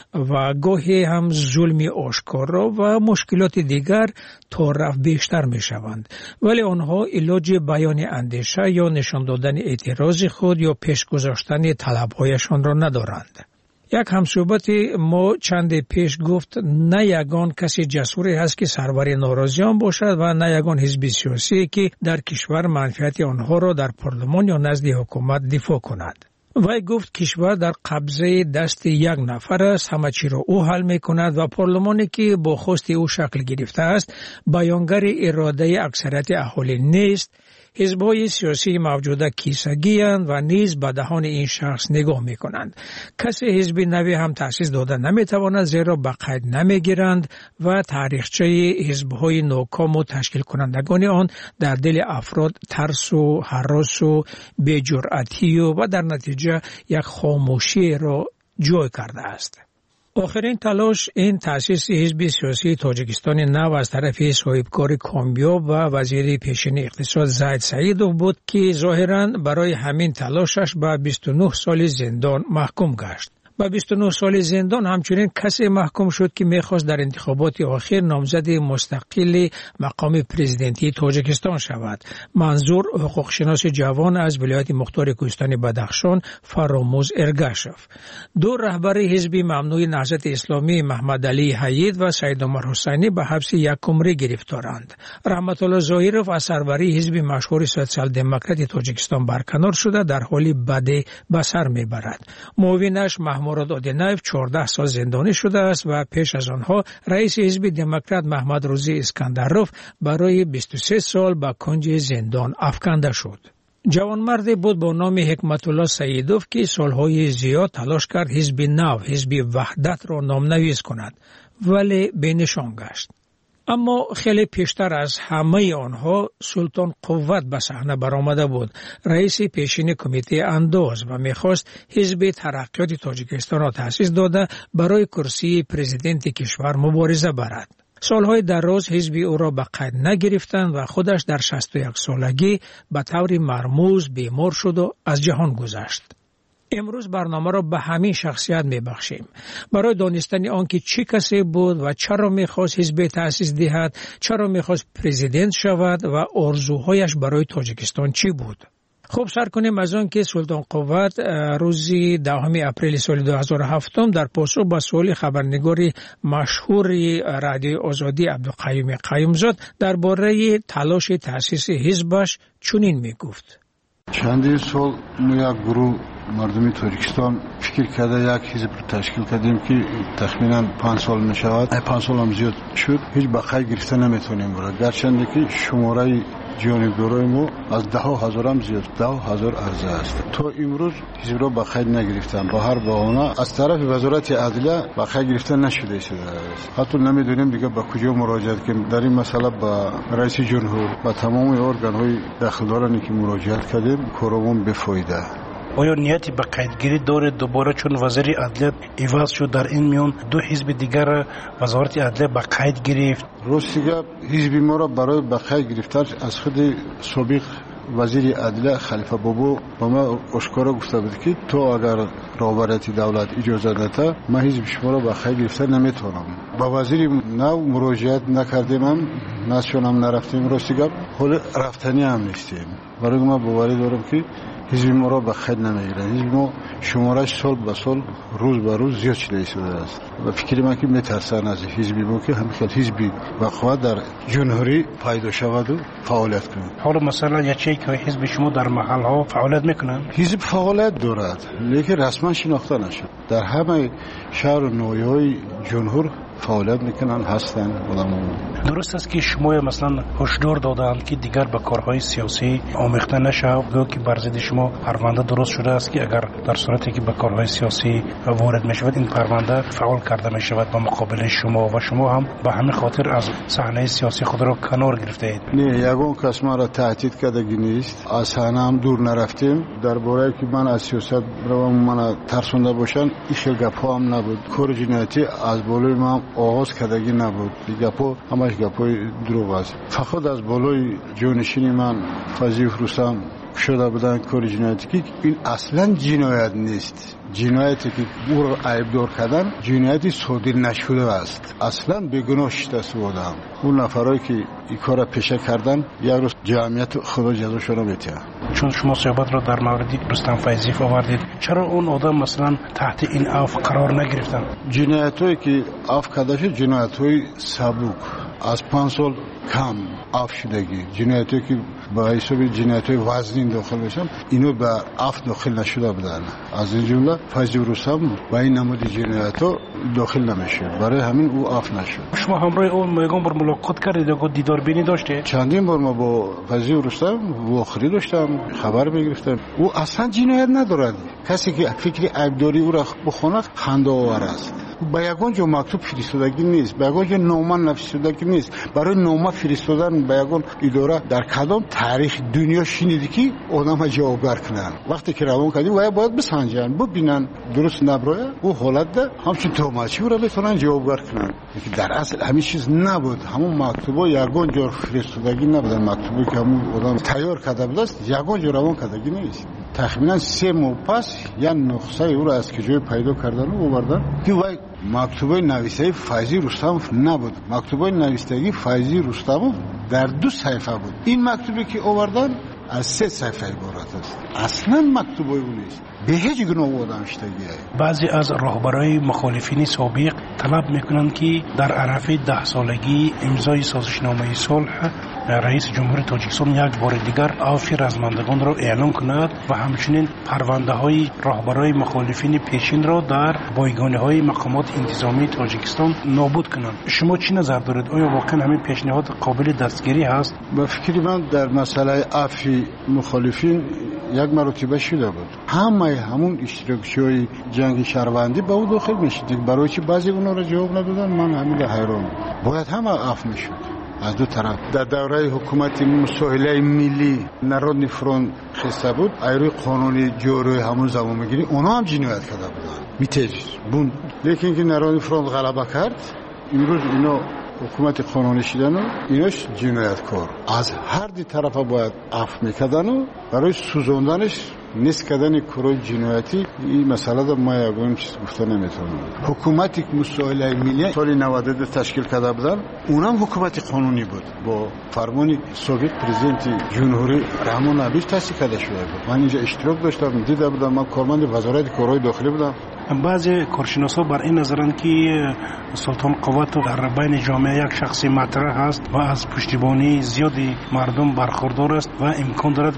و گاهی هم ظلم آشکارا و مشکلات دیگر تا رفت بیشتر میشوند، ولی آنها علاج بیان اندیشه یا نشان دادن اعتراض خود یا پیش گذاشتن طلب‌هایشان را ندارند. یک همصحبت ما چند پیش گفت نه یگان کسی جسوری هست که سرور ناراضیان باشد و نه یگان حزب سیاسی که در کشور منفعت آنها را در پارلمان یا نزد حکومت دفاع کند. وی گفت کشور در قبضه دست یک نفر است، همه چی را او حل می کند و پارلمانی که با خواست او شکل گرفته است بیانگر اراده اکثریت اهالی نیست. حزب‌های سیاسی موجوده کیسگی‌اند و نیز به دهان این شخص نگاه می‌کنند. کسی حزب نوی هم تأسیس داده نمی‌تواند زیرا به قید نمی‌گیرند و تاریخچه حزب‌های ناکام و تشکیل کنندگان آن در دل افراد ترس و هراس و بی‌جرأتی و در نتیجه یک خاموشی را جای کرده است. آخرین تلاش این تأسیس حزب سیاسی تاجیکستان نو از طرف صاحبکار کامیاب و وزیر پیشین اقتصاد زید سعیدوف بود که ظاهراً برای همین تلاشش به بیست و نه سال زندان محکوم گشت. با بیست و نه سال زندان همچنین کسی محکوم شد که میخواست در انتخابات آخر نامزد مستقل مقام پرزیدنتی تاجیکستان شود. منظور حقوقشناس جوان از ولایت مختار کوهستان بدخشان فراموز ارگاشف. دو رهبر حزب ممنوع نهضت اسلامی محمد علی حید و سید عمر حسینی به حبس یک عمره گرفتارند. رحمت الله ظاهرов از سروری حزب مشهور سوسیال دموکرات تاجیکستان برکنار شده در حالی بده به سر میبرد. معاونش مراد آدینایف چهارده سال زندانی شده است و پیش از آنها رئیس حزب دموکرات محمد روزی اسکندروف برای بیست و سه سال به کنج زندان افکنده شد. جوانمردی بود با نام حکمت الله سعیدوف که سالهای زیاد تلاش کرد حزب نو، حزب وحدت را نامنویس کند، ولی بینشان گشت. اما خیلی پیشتر از همه آنها سلطان قوت به صحنه برآمده بود، رئیس پیشین کمیته انداز و میخواست حزب ترقیات تاجیکستان را تأسیس داده برای کرسی پرزیدنت کشور مبارزه برد. سالهای دراز حزب او را به قید نگرفتند و خودش در شصت و یک سالگی به طور مرموز بیمار شد و از جهان گذشت. امروز برنامه را به همین شخصیت میبخشیم برای دانستن آنکه چه کسی بود و چرا میخواست حزب تأسیس دهد، چرا میخواست پرزیدنت شود و آرزوهایش برای تاجیکستان چی بود. خب سر کنیم از آن که سلطان قوت روز دهم اپریل سال دو هزار و هفت در پاسخ به سوال خبرنگار مشهور رادیو آزادی عبدالقیوم قیومزاد درباره تلاش تأسیس حزبش چنین میگفت: چندین سال ما یک گروه مردم تاجیکستان فکر کرده یک حزب رو تشکیل کردیم که تخمینا پنج سال می شود، پنج سال هم زیاد شد، هیچ بقای گرفته نمیتونیم برای گرچنده که شماره جانبدارای ما از ده هزار هم زیاد، ده هزار عرضه است. تا امروز حزب را بقای نگرفتن، با هر بهانه از طرف وزارت عدلیه بقای گرفته نشده است. حتی نمیدونیم دیگه با کجا مراجعت کنیم. در این مسئله با رئیس جمهور و تمام ارگان های داخلدارانی که مراجعت کردیم کارمون بفایده. آیا نیتی به قیدگیری داره دوباره چون وزیر عدلیه عوض شد در این میان دو حزب دیگر وزارت عدلیه به قید گرفت؟ راستیگه حزب ما را برای به قید گرفتن از خود سابق وزیر عدلیه خلیفه بابو با ما اشکارا گفته بود که تو اگر رهبریت دولت اجازه نده ما حزب شما را به قید گرفتن نمیتونم. با وزیر نو مراجعت نکردیم، هم نشونم نرفتیم. راستیگه حال رفتنی هم نیستیم. برای ما باوری دارم که حزب ما را به خیر نمیگیرن. حزب ما شمارش سال به سال روز به روز زیاد شده شده است و فکر من که میترسن از حزب ما که همین حزبی وقوع در جمهوری پیدا شود و فعالیت کنند. حالا مثلا یا چه که حزب شما در محل ها فعالیت میکنن؟ حزب فعالیت دارد لیکن رسما شناخته نشد. در همه شهر و ناحیه‌های جمهور فعالیت میکنن هستن آدم‌ها. درست است که شما مثلا هشدار دادند که دیگر به کارهای سیاسی آمیخته نشود، گویا که بر ضد شما پرونده درست شده است که اگر در صورتی که به کارهای سیاسی وارد میشود این پرونده فعال کرده میشود با مقابل شما و شما هم به همین خاطر از صحنه سیاسی خود را کنار گرفته اید. نه، یگان کس ما را تهدید کردگی نیست. از صحنه هم دور نرفتیم. درباره که من از سیاست رو من ترسونده باشن این خیلی گپا هم نبود. کار جنایتی از بالای ما آغاز کردگی نبود. گپا همش گپای دروغ است. فقط از بالای جانشین من فضیل رستم شده بودن کار جنایتی که این اصلا جنایت نیست. جنایتی که او را عیبدار کردن جنایتی صادر نشده است. اصلا بیگناه شده است بودم. اون نفرایی که این کار را پیشه کردن یک روز جمعیت خدا جزاشون را میده. چون شما صحبت را در مورد رستم فیضی آوردید، چرا اون آدم مثلا تحت این عفو قرار نگرفتن؟ جنایتایی که عفو کرده شد جنایت‌های سبک از پنج سال کم عفو شدگی، جنایتایی که با حساب جنایت‌های وزنی داخل بشن اینو به عفو داخل نشده بودن. از این جمله فیضی رستم با این نمود جنایت‌ها داخل نمیشه، برای همین او عفو نشد. شما همراه اون میگم بر ملاقات کردید و دیدار بینی داشته؟ چندین بار ما با فیضی رستم واخری داشتم، خبر میگرفتم. او اصلا جنایت ندارد. کسی که فکر عیبداری او را بخونه خنده آور است. با یگان جو مکتوب فرستادگی نیست، با یگان جو نامه نوشتگی نیست. برای نامه فرستادن با یگان اداره در کدام تاریخ دنیا شنیدی که آدم جوابگر کنن؟ وقتی که روان کردی و باید بسنجن ببینن درست نبره او حالت ده همچین توماچی رو بتونن جوابگر کنن. در اصل همین چیز نبود. همون مکتوبا یگان جو فرستادگی نبودن. مکتوبی که همون آدم تیار کرده بود است یگان جو روان کردگی نیست. تقریبا سه ماه پس یا نسخه او را از کجای پیدا کردن و آوردن که وای مکتوبه نویسه فیضی رستم نبود. مکتوبه نویسندگی فیضی رستم در دو صفحه بود. این مکتوبی که آوردن از سه صفحه عبارت است. اصلا مکتوبه اون نیست. به هیچ گناه آدم شدگی. بعضی از رهبرای مخالفین سابق طلب میکنند که در عرفه ده سالگی امضای سازشنامه صلح رئیس جمهور تاجیکستان یک بار دیگر عفو رزمندگان را اعلام کند و همچنین پرونده های رهبرای مخالفین پیشین را در بایگانی های مقامات انتظامی تاجیکستان نابود کنند. شما چی نظر دارید؟ آیا واقعا همین پیشنهاد قابل دستگیری هست؟ به فکر من در مسئله عفو مخالفین یک مرتبه شده بود. همه همون اشتراکچی‌های جنگ شهروندی به او داخل میشد. برای چی بعضی اونا را جواب ندادن؟ من همین حیران. باید همه عفو میشد. از دو طرف در دوره حکومت مساهله ملی نارودنی فرونت خسته بود ایروی قانونی جوری همون زمان میگیری اونا هم جنایت کرده بودن میتر بوند. لیکن که نارودنی فرونت غلبه کرد امروز اینا حکومت قانونی شدن و ایناش جنایتکار از هر دی طرف باید عفو میکردن و برای سوزوندنش نیست کردن کارهای جنایتی این مسئله در ما یگان چیز گفته نمیتونم. حکومتی که مساهله ملی سال نود و دو تشکیل کرده بودن اونم حکومت قانونی بود با فرمان سابق پرزیدنت جمهوری رحمان نبیش تأسیس کرده شده بود. من اینجا اشتراک داشتم دیده بودم. من کارمند وزارت کارهای داخلی بودم. بعضی کارشناسا بر این نظرند که سلطان قوت در بین جامعه یک شخصی مطرح است و از پشتیبانی زیادی مردم برخوردار است و امکان دارد به سیاست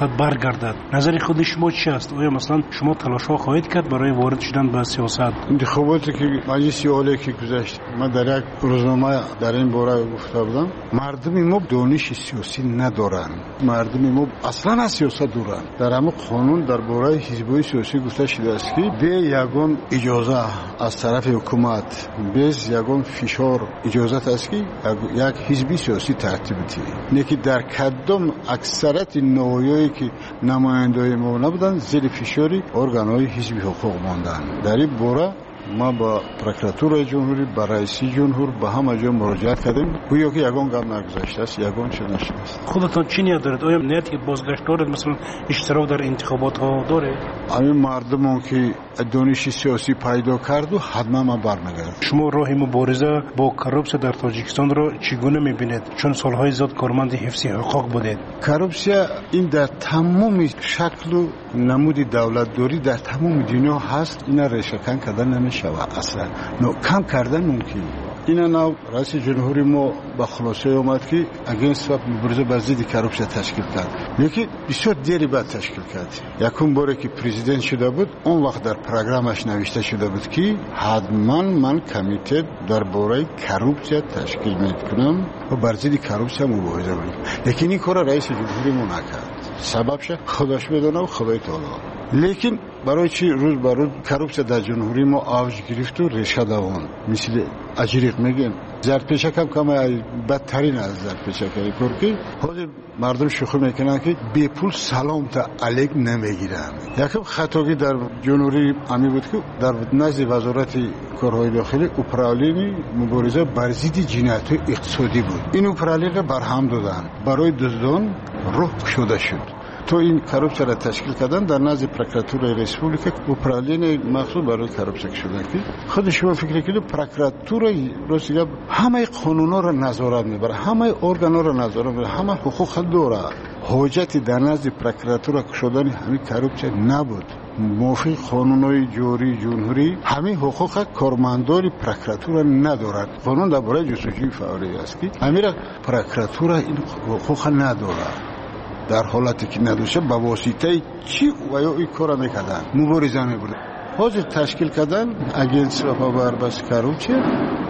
سیاست برگردد. نظر خود شما چی است؟ آیا مثلا شما تلاش ها خواهید کرد برای وارد شدن به سیاست؟ انتخاباتی که مجلس عالی که گذشت من در یک روزنامه در این باره گفته بودم مردم ما دانش سیاسی ندارند. مردم ما اصلا از سیاست دورند. در همه قانون در باره حزب‌های سیاسی گفته شده است که به یگان اجازه از طرف حکومت bez یگان فشار اجازت است که یک حزبی سیاسی ترتیب دهید. نکی در کدام اکثریت نوعی که نمایندگان ما نبودند زیر فشاری ارگان‌های حزبی حقوق ماندند. در این باره ما با پروکراتور جمهوری با رئیس جمهور با همه جا مراجعت کردیم گویا که یگان گام نگذاشته است یگان چه نشده است. خودتان چی نیت دارید؟ آیا نیتی بازگشت دارید مثلا اشتراک در انتخابات ها دارید؟ همین مردم که دانش سیاسی پیدا کرد و حتما ما برمیگردیم. شما راه مبارزه با کروپسیا در تاجیکستان را چگونه میبینید؟ چون سالهای زیاد کارمند حفظ حقوق بودید. کروپسیا این در تمام شکل و نمود دولت داری در تمام دنیا هست. اینا ریشه‌کن کردن نمیشه اصلا نو کم کردن ممکن. اینا نو رئیس جمهوری ما با خلاصه اومد که اگینست مبارزه با ضد کروپسیا تشکیل کرد. لیکن بسیار دیری بعد تشکیل کرد. یکم باره که پرزیدنت شده بود اون وقت در پروگرامش نوشته شده بود که حتما من کمیته درباره کروپسیا تشکیل میکنم و بر ضد کروپسیا مبارزه کنم. لیکن این کار رئیس جمهوری ما نکرد. سببش خودش بدونه و خدای تعالی. لیکن برای چی روز بر روز کروپسیا در جمهوری ما آوج گرفت و ریشه دوان مثل اجریق میگن زرپیشک هم کم بدترین از زرپیشک که حاضر مردم شوخی میکنن که بی پول سلام تا علیک نمیگیرن. یکم خطاگی در جمهوری امی بود که در نزد وزارت کارهای داخلی اپرالین مبارزه بر ضد جنایت اقتصادی بود. این اپرالین برهم دادن برای دزدان روح شده شد. تو این کروپسیا را تشکیل کردن در نزد پروکراتور ریسپوبلیک اپرالین مخصوص برای کروپسیا شده که خود شما فکر کنید پروکراتور روسیه همه قانونا را نظارت میبره همه ارگانا را نظارت میبره همه حقوق داره. حجت در نزد پروکراتور شدن همین کروپسیا نبود. موافق قانونهای جاری جمهوری همین حقوق کارمندان پروکراتور ندارد. قانون درباره جستجوی فوری است که همین پروکراتور این حقوق نداره. در حالتی که ندوشه با واسطه چی و یا این کار میکردن مبارزه میبردن. حاضر تشکیل کردن اگینست و بس کروپسیا.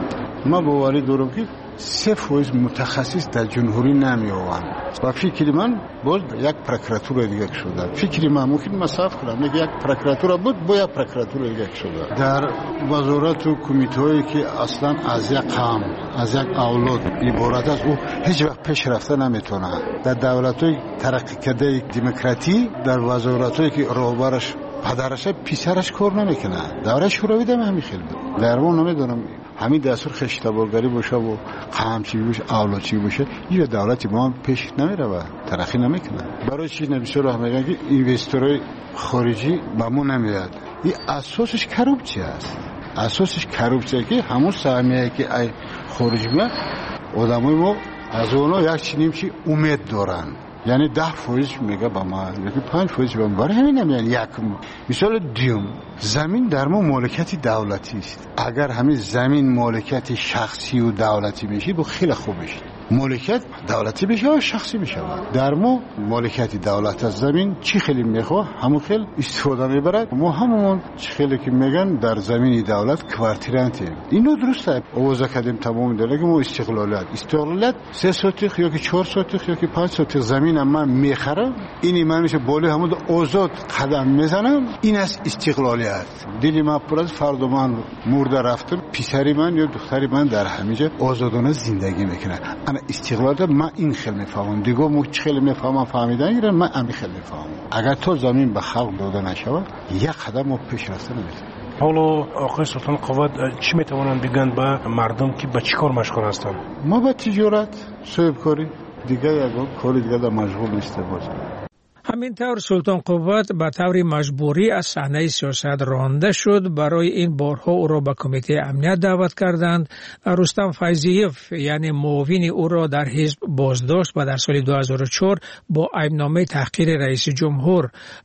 ما باوری دارم که سه فویز متخصص در جمهوری نمی آوند و فکر من باز یک پروکراتور دیگه شده. فکر من ممکن مصرف کنم یک پروکراتور بود با یک پروکراتور دیگه شده. در وزارت و کمیته‌ای که اصلا از یک قوم از یک اولاد عبارت است او هیچ وقت پیش رفته نمیتونه. در دولت‌های ترقی کرده دموکراتی در وزارت‌هایی که راهبرش پدرش پسرش کار نمیکنه. دوره شوروی دم همین خیلی بود. در اون نمیدونم همین دستور خشتبارگری باشه و قمچی باشه اولادچی باشه این دولت ما پیش نمیره و ترقی نمیکنه. برای چی نمیشه راه میگن که اینوستورهای خارجی به ما نمیاد. این اساسش کروپسیا است. اساسش کروپسیا که همون سهمیه که ای خارجی میاد آدمای ما از اونها یک چنین چی امید دارن. یعنی ده فویز میگه با ما یکی پنج فویز با ما برای همین نمیان یکم. مثال دیوم زمین در ما مالکیت دولتی است. اگر همین زمین مالکیت شخصی و دولتی میشه با خیلی خوب میشه. مالکیت دولتی بشه و شخصی بشه. در ما مالکیت دولت از زمین چی خیلی میخواه همون خیلی استفاده میبرد. ما همون چی خیلی که میگن در زمین دولت کوارتیرانتی. اینو درسته. آوازه کردیم تمام دلگی ما استقلالت. استقلالت سه سوتیخ یا که چهار سوتیخ یا که پنج سوتیخ زمین من میخرم. اینی من میشه بالی همون آزاد قدم میزنم. این است استقلالیت. دلی من پر از فرد من مرده رفتم. پسری من یا دختری من در همینجا آزادانه زندگی میکنه. انا استقلال من این خیلی میفهمم. دیگه مو خیلی میفهمم فهمیدن گیرن من همین خیلی میفهمم. اگر تو زمین به خلق داده نشود یک قدم ما پیش رفته نمیتونیم. حالا آقای سلطان قوت چی میتوانند بگن به مردم که به چی کار مشغول هستند؟ ما به تجارت، صاحب کاری، دیگه یک کار دیگه در مشغول نیسته باشیم. همینطور سلطان قوت به طور مجبوری از صحنه سیاست رانده شد. برای این بارها او را به کمیته امنیت دعوت کردند. رستم فیضیف یعنی معاون او را در حزب بازداشت و در سال دو هزار و چهار با ایبنامه تحقیر رئیس جمهور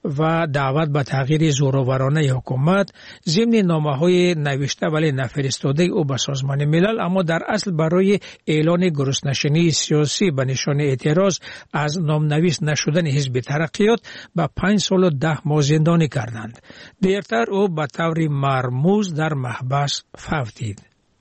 و دعوت به تغییر زورآورانه حکومت ضمن نامه‌های نوشته ولی نفرستاده او به سازمان ملل، اما در اصل برای اعلان گرسنه‌شینی سیاسی به نشانه اعتراض از نامنویس نشدن حزب ترقی تحقیقات به پنج سال و ده ماه زندانی کردند. دیرتر او به طور مرموز در محبس فوتید.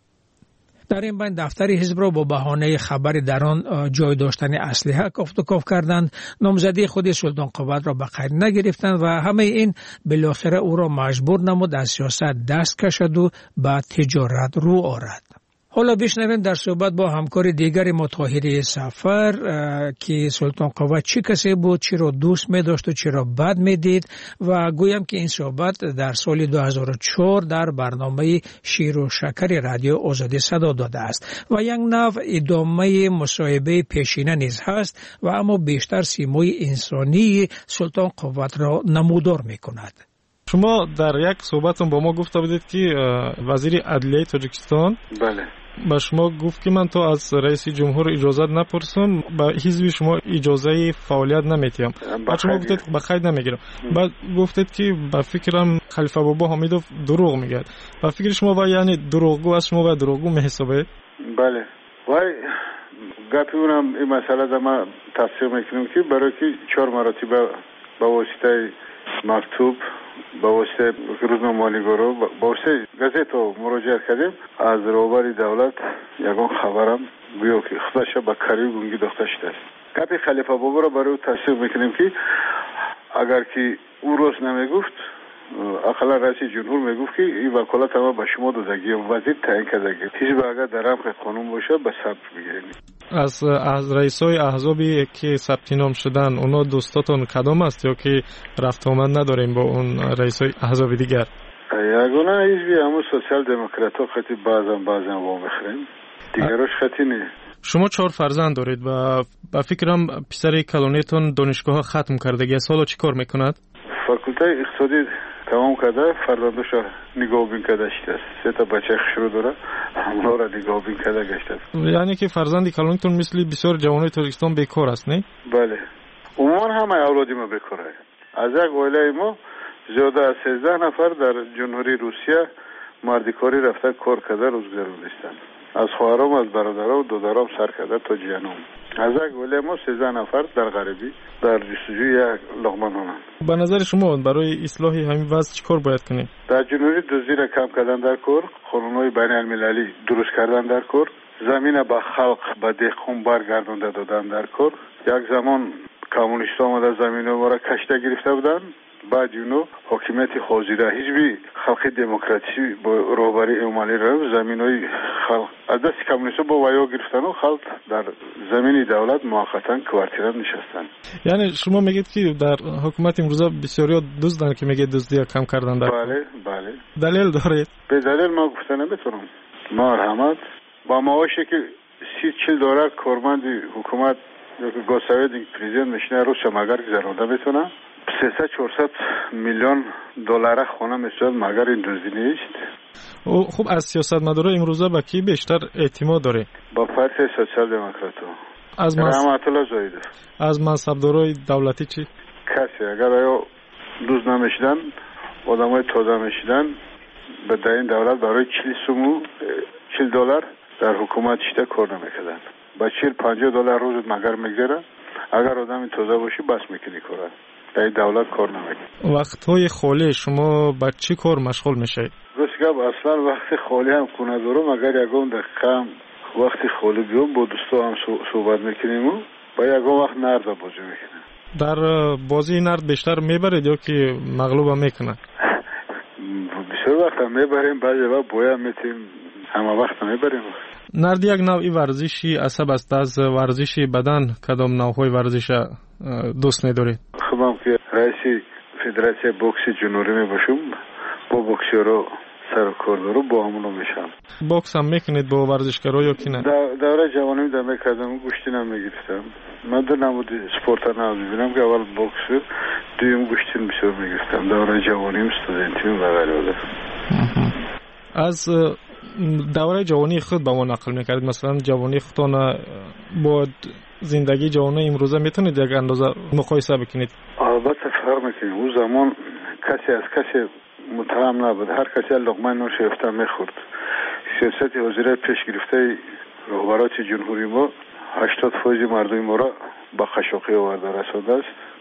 در این بین دفتر حزب را با بهانه خبر در آن جای داشتن اسلحه کافت و کاف کردند. نامزدی خود سلطان قوت را به قید نگرفتند و همه این بالاخره او را مجبور نمود از سیاست دست کشد و به تجارت رو آورد. حالا بشنویم در صحبت با همکار دیگر ما طاهری سفر که سلطان قوت چی کسی بود، چی را دوست می داشت و چی را بد می دید و گویم که این صحبت در سال دو هزار و چهار در برنامه شیر و شکر رادیو آزادی صدا داده است و یک نوع ادامه مصاحبه پیشینه نیز هست و اما بیشتر سیمای انسانی سلطان قوت را نمودار می کند. شما در یک صحبتون با ما گفته بودید که وزیر عدلیه تاجیکستان بله با شما گفت که من تو از رئیس جمهور اجازه نپرسم، با حزب شما اجازه فعالیت نمیتیم. بعد شما گفتید به قید نمیگیرم. بعد گفتید که با فکرم خلیفه بابا حمیدوف دروغ میگه. با فکر شما با یعنی دروغگو از شما با دروغگو میحسابید؟ بله. وای گپی اونم این مسئله در ما تفسیر میکنیم که برای که چهار مراتب با واسطه مکتوب با واسطه روزنامه‌نگارا با واسطه گازیت مراجعه کردیم از روبری دولت یگان خبرم گویا که خودش به کاری گونگی داخته شده است. گپی خلیفه بابا را برای او تفسیر میکنیم که اگر که او روز نمیگفت اقلا رئیس جمهور میگفت که این وکالت ما به شما دادگی وزیر تعیین کردگی حزب اگر در رمق قانون باشه به ثبت میگیریم. از از رئیسای احزابی که ثبت نام شدن اونا دوستاتون کدام است یا که رفت آمد نداریم با اون رئیسای احزاب دیگر؟ یگانه حزبی همون سوسیال دموکرات‌ها خیلی بعضا بعضا وام میخریم دیگرش خیلی نه. شما چهار فرزند دارید و با فکرم پسر کلونیتون دانشگاه ختم کردگی است، حالا چی کار میکند؟ فاکولته اقتصادی تمام کرده، فرزندش نگاه بین کرده است. سه تا بچه شروع داره، همونا را نگاه بین کرده گشته. یعنی که فرزندی کلونیتون مثل بسیار جوانای تاجیکستان بیکار است، نه؟ بله. عموما همه اولادی ما بیکاره. از یک عائله ما زیاده از سیزده نفر در جمهوری روسیه مردی کاری رفته کار کرده روز گذروندند. از خواهرام از برادرام و دادرام سر کرده تا جیانم. از یک عائله ما سیزده نفر در غربی در جستجوی یک لقمه نانند. به نظر شما برای اصلاح همین وضع چیکار باید کنیم؟ در جمهوری دزدی را کم کردن در کار، قانون‌های بین المللی درست کردن در کار، زمین به خلق به دهقان برگردانده دادن در کار. یک زمان کمونیست‌ها آمده زمین ما را کشته گرفته بودند، بعد اونو حکومت خازیده حزبی خلق دموکراسی با رهبری عملی را زمینای خلق از دست کمونیست‌ها با ویا گرفتن و خلق در زمین دولت موقتا کوارتیرا نشستن. یعنی شما میگید که در حکومت امروزه بسیاری دزدن که میگه دزدی کم کردن در بله بله دلیل دارید؟ به دلیل ما گفتن نمیتونم. مرحمت با معاشی که سی چل دلار کارمند حکومت یا که گوساوی پرزیدنت میشنه رو شماگر گذرونده میتونه سیصد چهارصد میلیون دلار خونه میشد مگر این دزدی نیست. خوب از سیاستمدارا امروزه با کی بیشتر اعتماد داره؟ با پارتی سوسیال دموکرات‌ها. از رحمت الله زاهدی. از منصبدارای دولتی چی؟ کسی اگر آیا دوز نمیشدن آدمای تازه میشدن به در این دولت برای چهل سومو چهل دلار در حکومت شده کار نمیکردن. با چهل پنجاه دلار روز مگر میگذره اگر آدم تازه باشی بس میکنی کاره. در دولت کار نمیکنه. وقت‌های خالی شما با چی کار مشغول میشید؟ راستگاه اصلا وقت خالی هم کنه دارم اگر یکم دقیقه وقت خالی بیام با دوستا هم صحبت میکنیم و با یکم وقت نرد بازی میکنیم. در بازی نرد بیشتر میبرید یا که مغلوب هم میکنه؟ بسیار وقت هم میبریم بعضی وقت بویا میتیم همه وقت هم میبریم. نرد یک نوعی ورزشی عصب است. از ورزشی بدن کدام نوعهای ورزش دوست ندارید؟ خودم که رئیس فدراسیون بوکس جنوبی می باشم با بوکسورا سر کار دارم با همونو میشم. بوکس هم میکنید با ورزشکارا یا کی نه؟ دوره جوانی در میکردم گوشتی نمیگرفتم. من در نمود سپورت نه ببینم که اول بوکس دویم گوشتی بسیار میگرفتم. دوره جوانیم استودنتی و غیره. از دوره جوانی خود با ما نقل میکردید، مثلا جوانی خودتان با زندگی جوانی امروزه میتونید یک اندازه مقایسه بکنید؟ البته فرق میکنه. اون زمان کسی از کسی متهم نبود، هر کسی لقمه نون شیفته میخورد. سیاست وزارت پیش گرفته رهبران جمهوری ما هشتاد فیصد مردم ما را با خشوقی آورده رسانده است.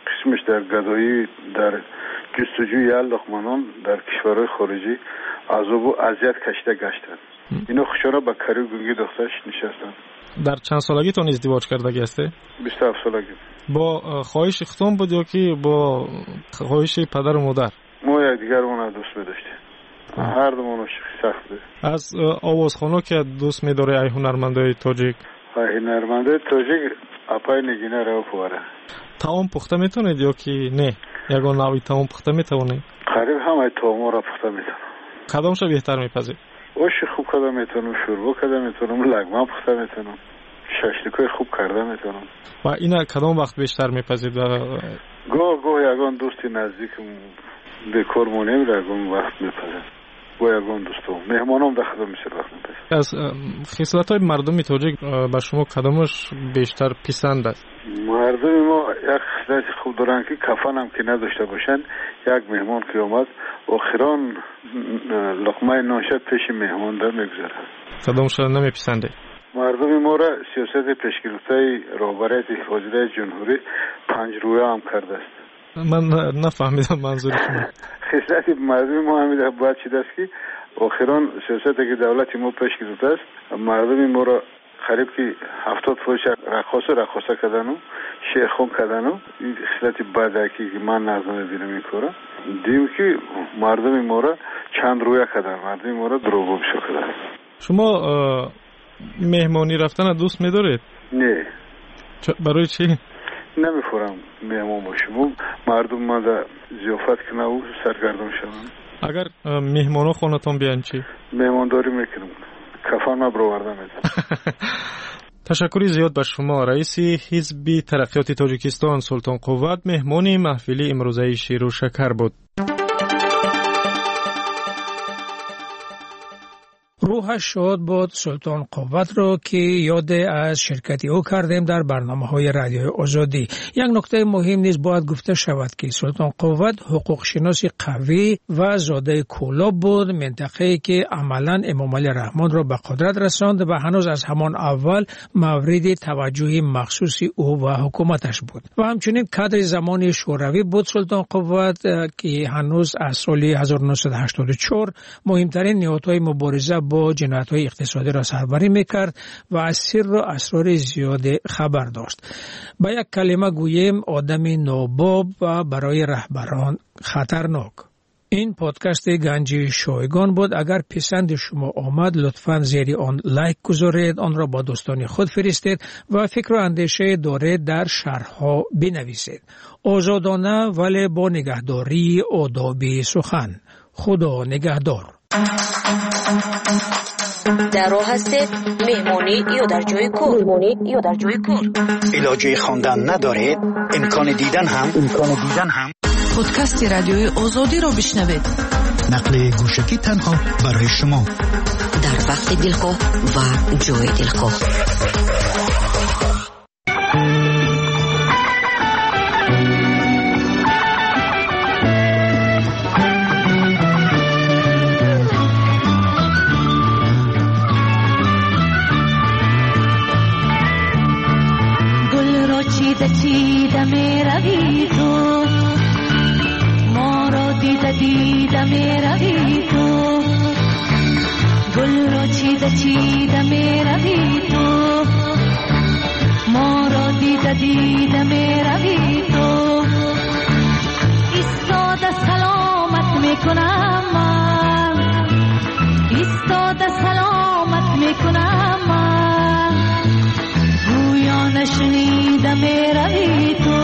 قسمش در گدایی، در جستجوی لقمانان در کشورهای خارجی عذاب و اذیت کشیده گشتند. اینا خوشارا با کاری گونگی دخترش نشستن. در چند سالگیتون ازدواج کردگی هسته؟ بیست و هفت سالگی. با خواهش اختون بود یا که با خواهش پدر و مادر؟ ما یک دیگرمون دوست می‌داشتیم. هر دومون عاشق سخت بود. از آوازخوان‌ها که دوست می‌داره ای هنرمندای تاجیک؟ ای هنرمندای تاجیک اپای نگینه رو پواره. تاون پخته میتونید یا که نه؟ یگان نوعی تاون پخته میتونید؟ قریب همه تاون را پخته میتونم. کدامش بهتر میپذیر؟ اوش خوب کرده میتونم، شوربا کرده میتونم، لگمه پخته میتونم، ششلیکای خوب کرده میتونم. و اینا کدام وقت بیشتر میپذید؟ گاه گاه یگان دوستی نزدیکم دکور مونیم یگان وقت میپذید. با یگان دوستم مهمانم در خدمت میشه وقت میپذید. از خصلت‌های مردم تاجیک به شما کدامش بیشتر پسند است؟ مردم ما یک خصلت خوب دارن که کفن هم که نداشته باشن. یک مهمان که اومد آخران لقمه نانشد پیش مهمان در میگذاره. کدامش نمیپسنده؟ مردم ما را سیاست پیشگرفته رهبریت حفاظت جمهوری پنج رویه هم کرده است. من نفهمیدم منظور شما. خصلت مردم ما همیشه باید چیده است که آخران سیاست که دولت ما پیش گرفته است مردم ما را قریب که هفتاد فوش رقاصه رقاصه کردن و شیخون کردن و این خصلت بدکی که من نظر دیدم میکنم. دیم که مردم ما را چند رویه کردن، مردم ما را دروغ بشو کردن. شما مهمانی رفتن دوست می‌دارید؟ نه. برای چی؟ نمی‌فورم مهمان باشم. مردم ما در ضیافت کنه و سرگردان شوند. اگر مهمانو خونتون بیان چی؟ مهمانداری میکنم. کفن ما برآورده میدم. تشکری زیاد به شما. رئیس حزب ترقیات تاجیکستان سلطان قوت مهمان محفل امروزه شیر و شکر بود. روحش شاد بود سلطان قوت رو که یاد از شرکتی او کردیم در برنامه های رادیوی آزادی. یک نکته مهم نیز باید گفته شود که سلطان قوت حقوق شناسی قوی و زاده کولاب بود، منطقه‌ای که عملاً امام علی رحمان را به قدرت رساند و هنوز از همان اول مورد توجه مخصوصی او و حکومتش بود. و همچنین کادر زمانی شوروی بود سلطان قوت که هنوز از سال هزار و نهصد و هشتاد و چهار مهمترین نهادهای مبارزه با جنایت‌های اقتصادی را سربری می‌کرد و از سر و اسرار زیاد خبر داشت. با یک کلمه گوییم آدم ناباب و برای رهبران خطرناک. این پادکست گنجی شایگان بود. اگر پسند شما آمد لطفاً زیر آن لایک گذارید، آن را با دوستان خود فرستید و فکر و اندیشه دارید در شرح‌ها بنویسید. آزادانه ولی با نگهداری آداب سخن. خدا نگهدار. در راه هستید مهمانی یا در جای کار مهمانی یا در جای کار علاجه خواندن ندارید امکان دیدن هم امکان دیدن هم پادکست رادیوی آزادی را بشنوید. نقل گوشکی تنها برای شما در وقت دلخواه و جای دلخواه. چیده چیده می روی تو، ما را دیده دیده می روی تو، گل را چیده چیده می روی تو، ما را دیده دیده می روی تو. ایستاده سلامت می کنم من، ایستاده سلامت می کنم من، گویا نشنیده می روی تو.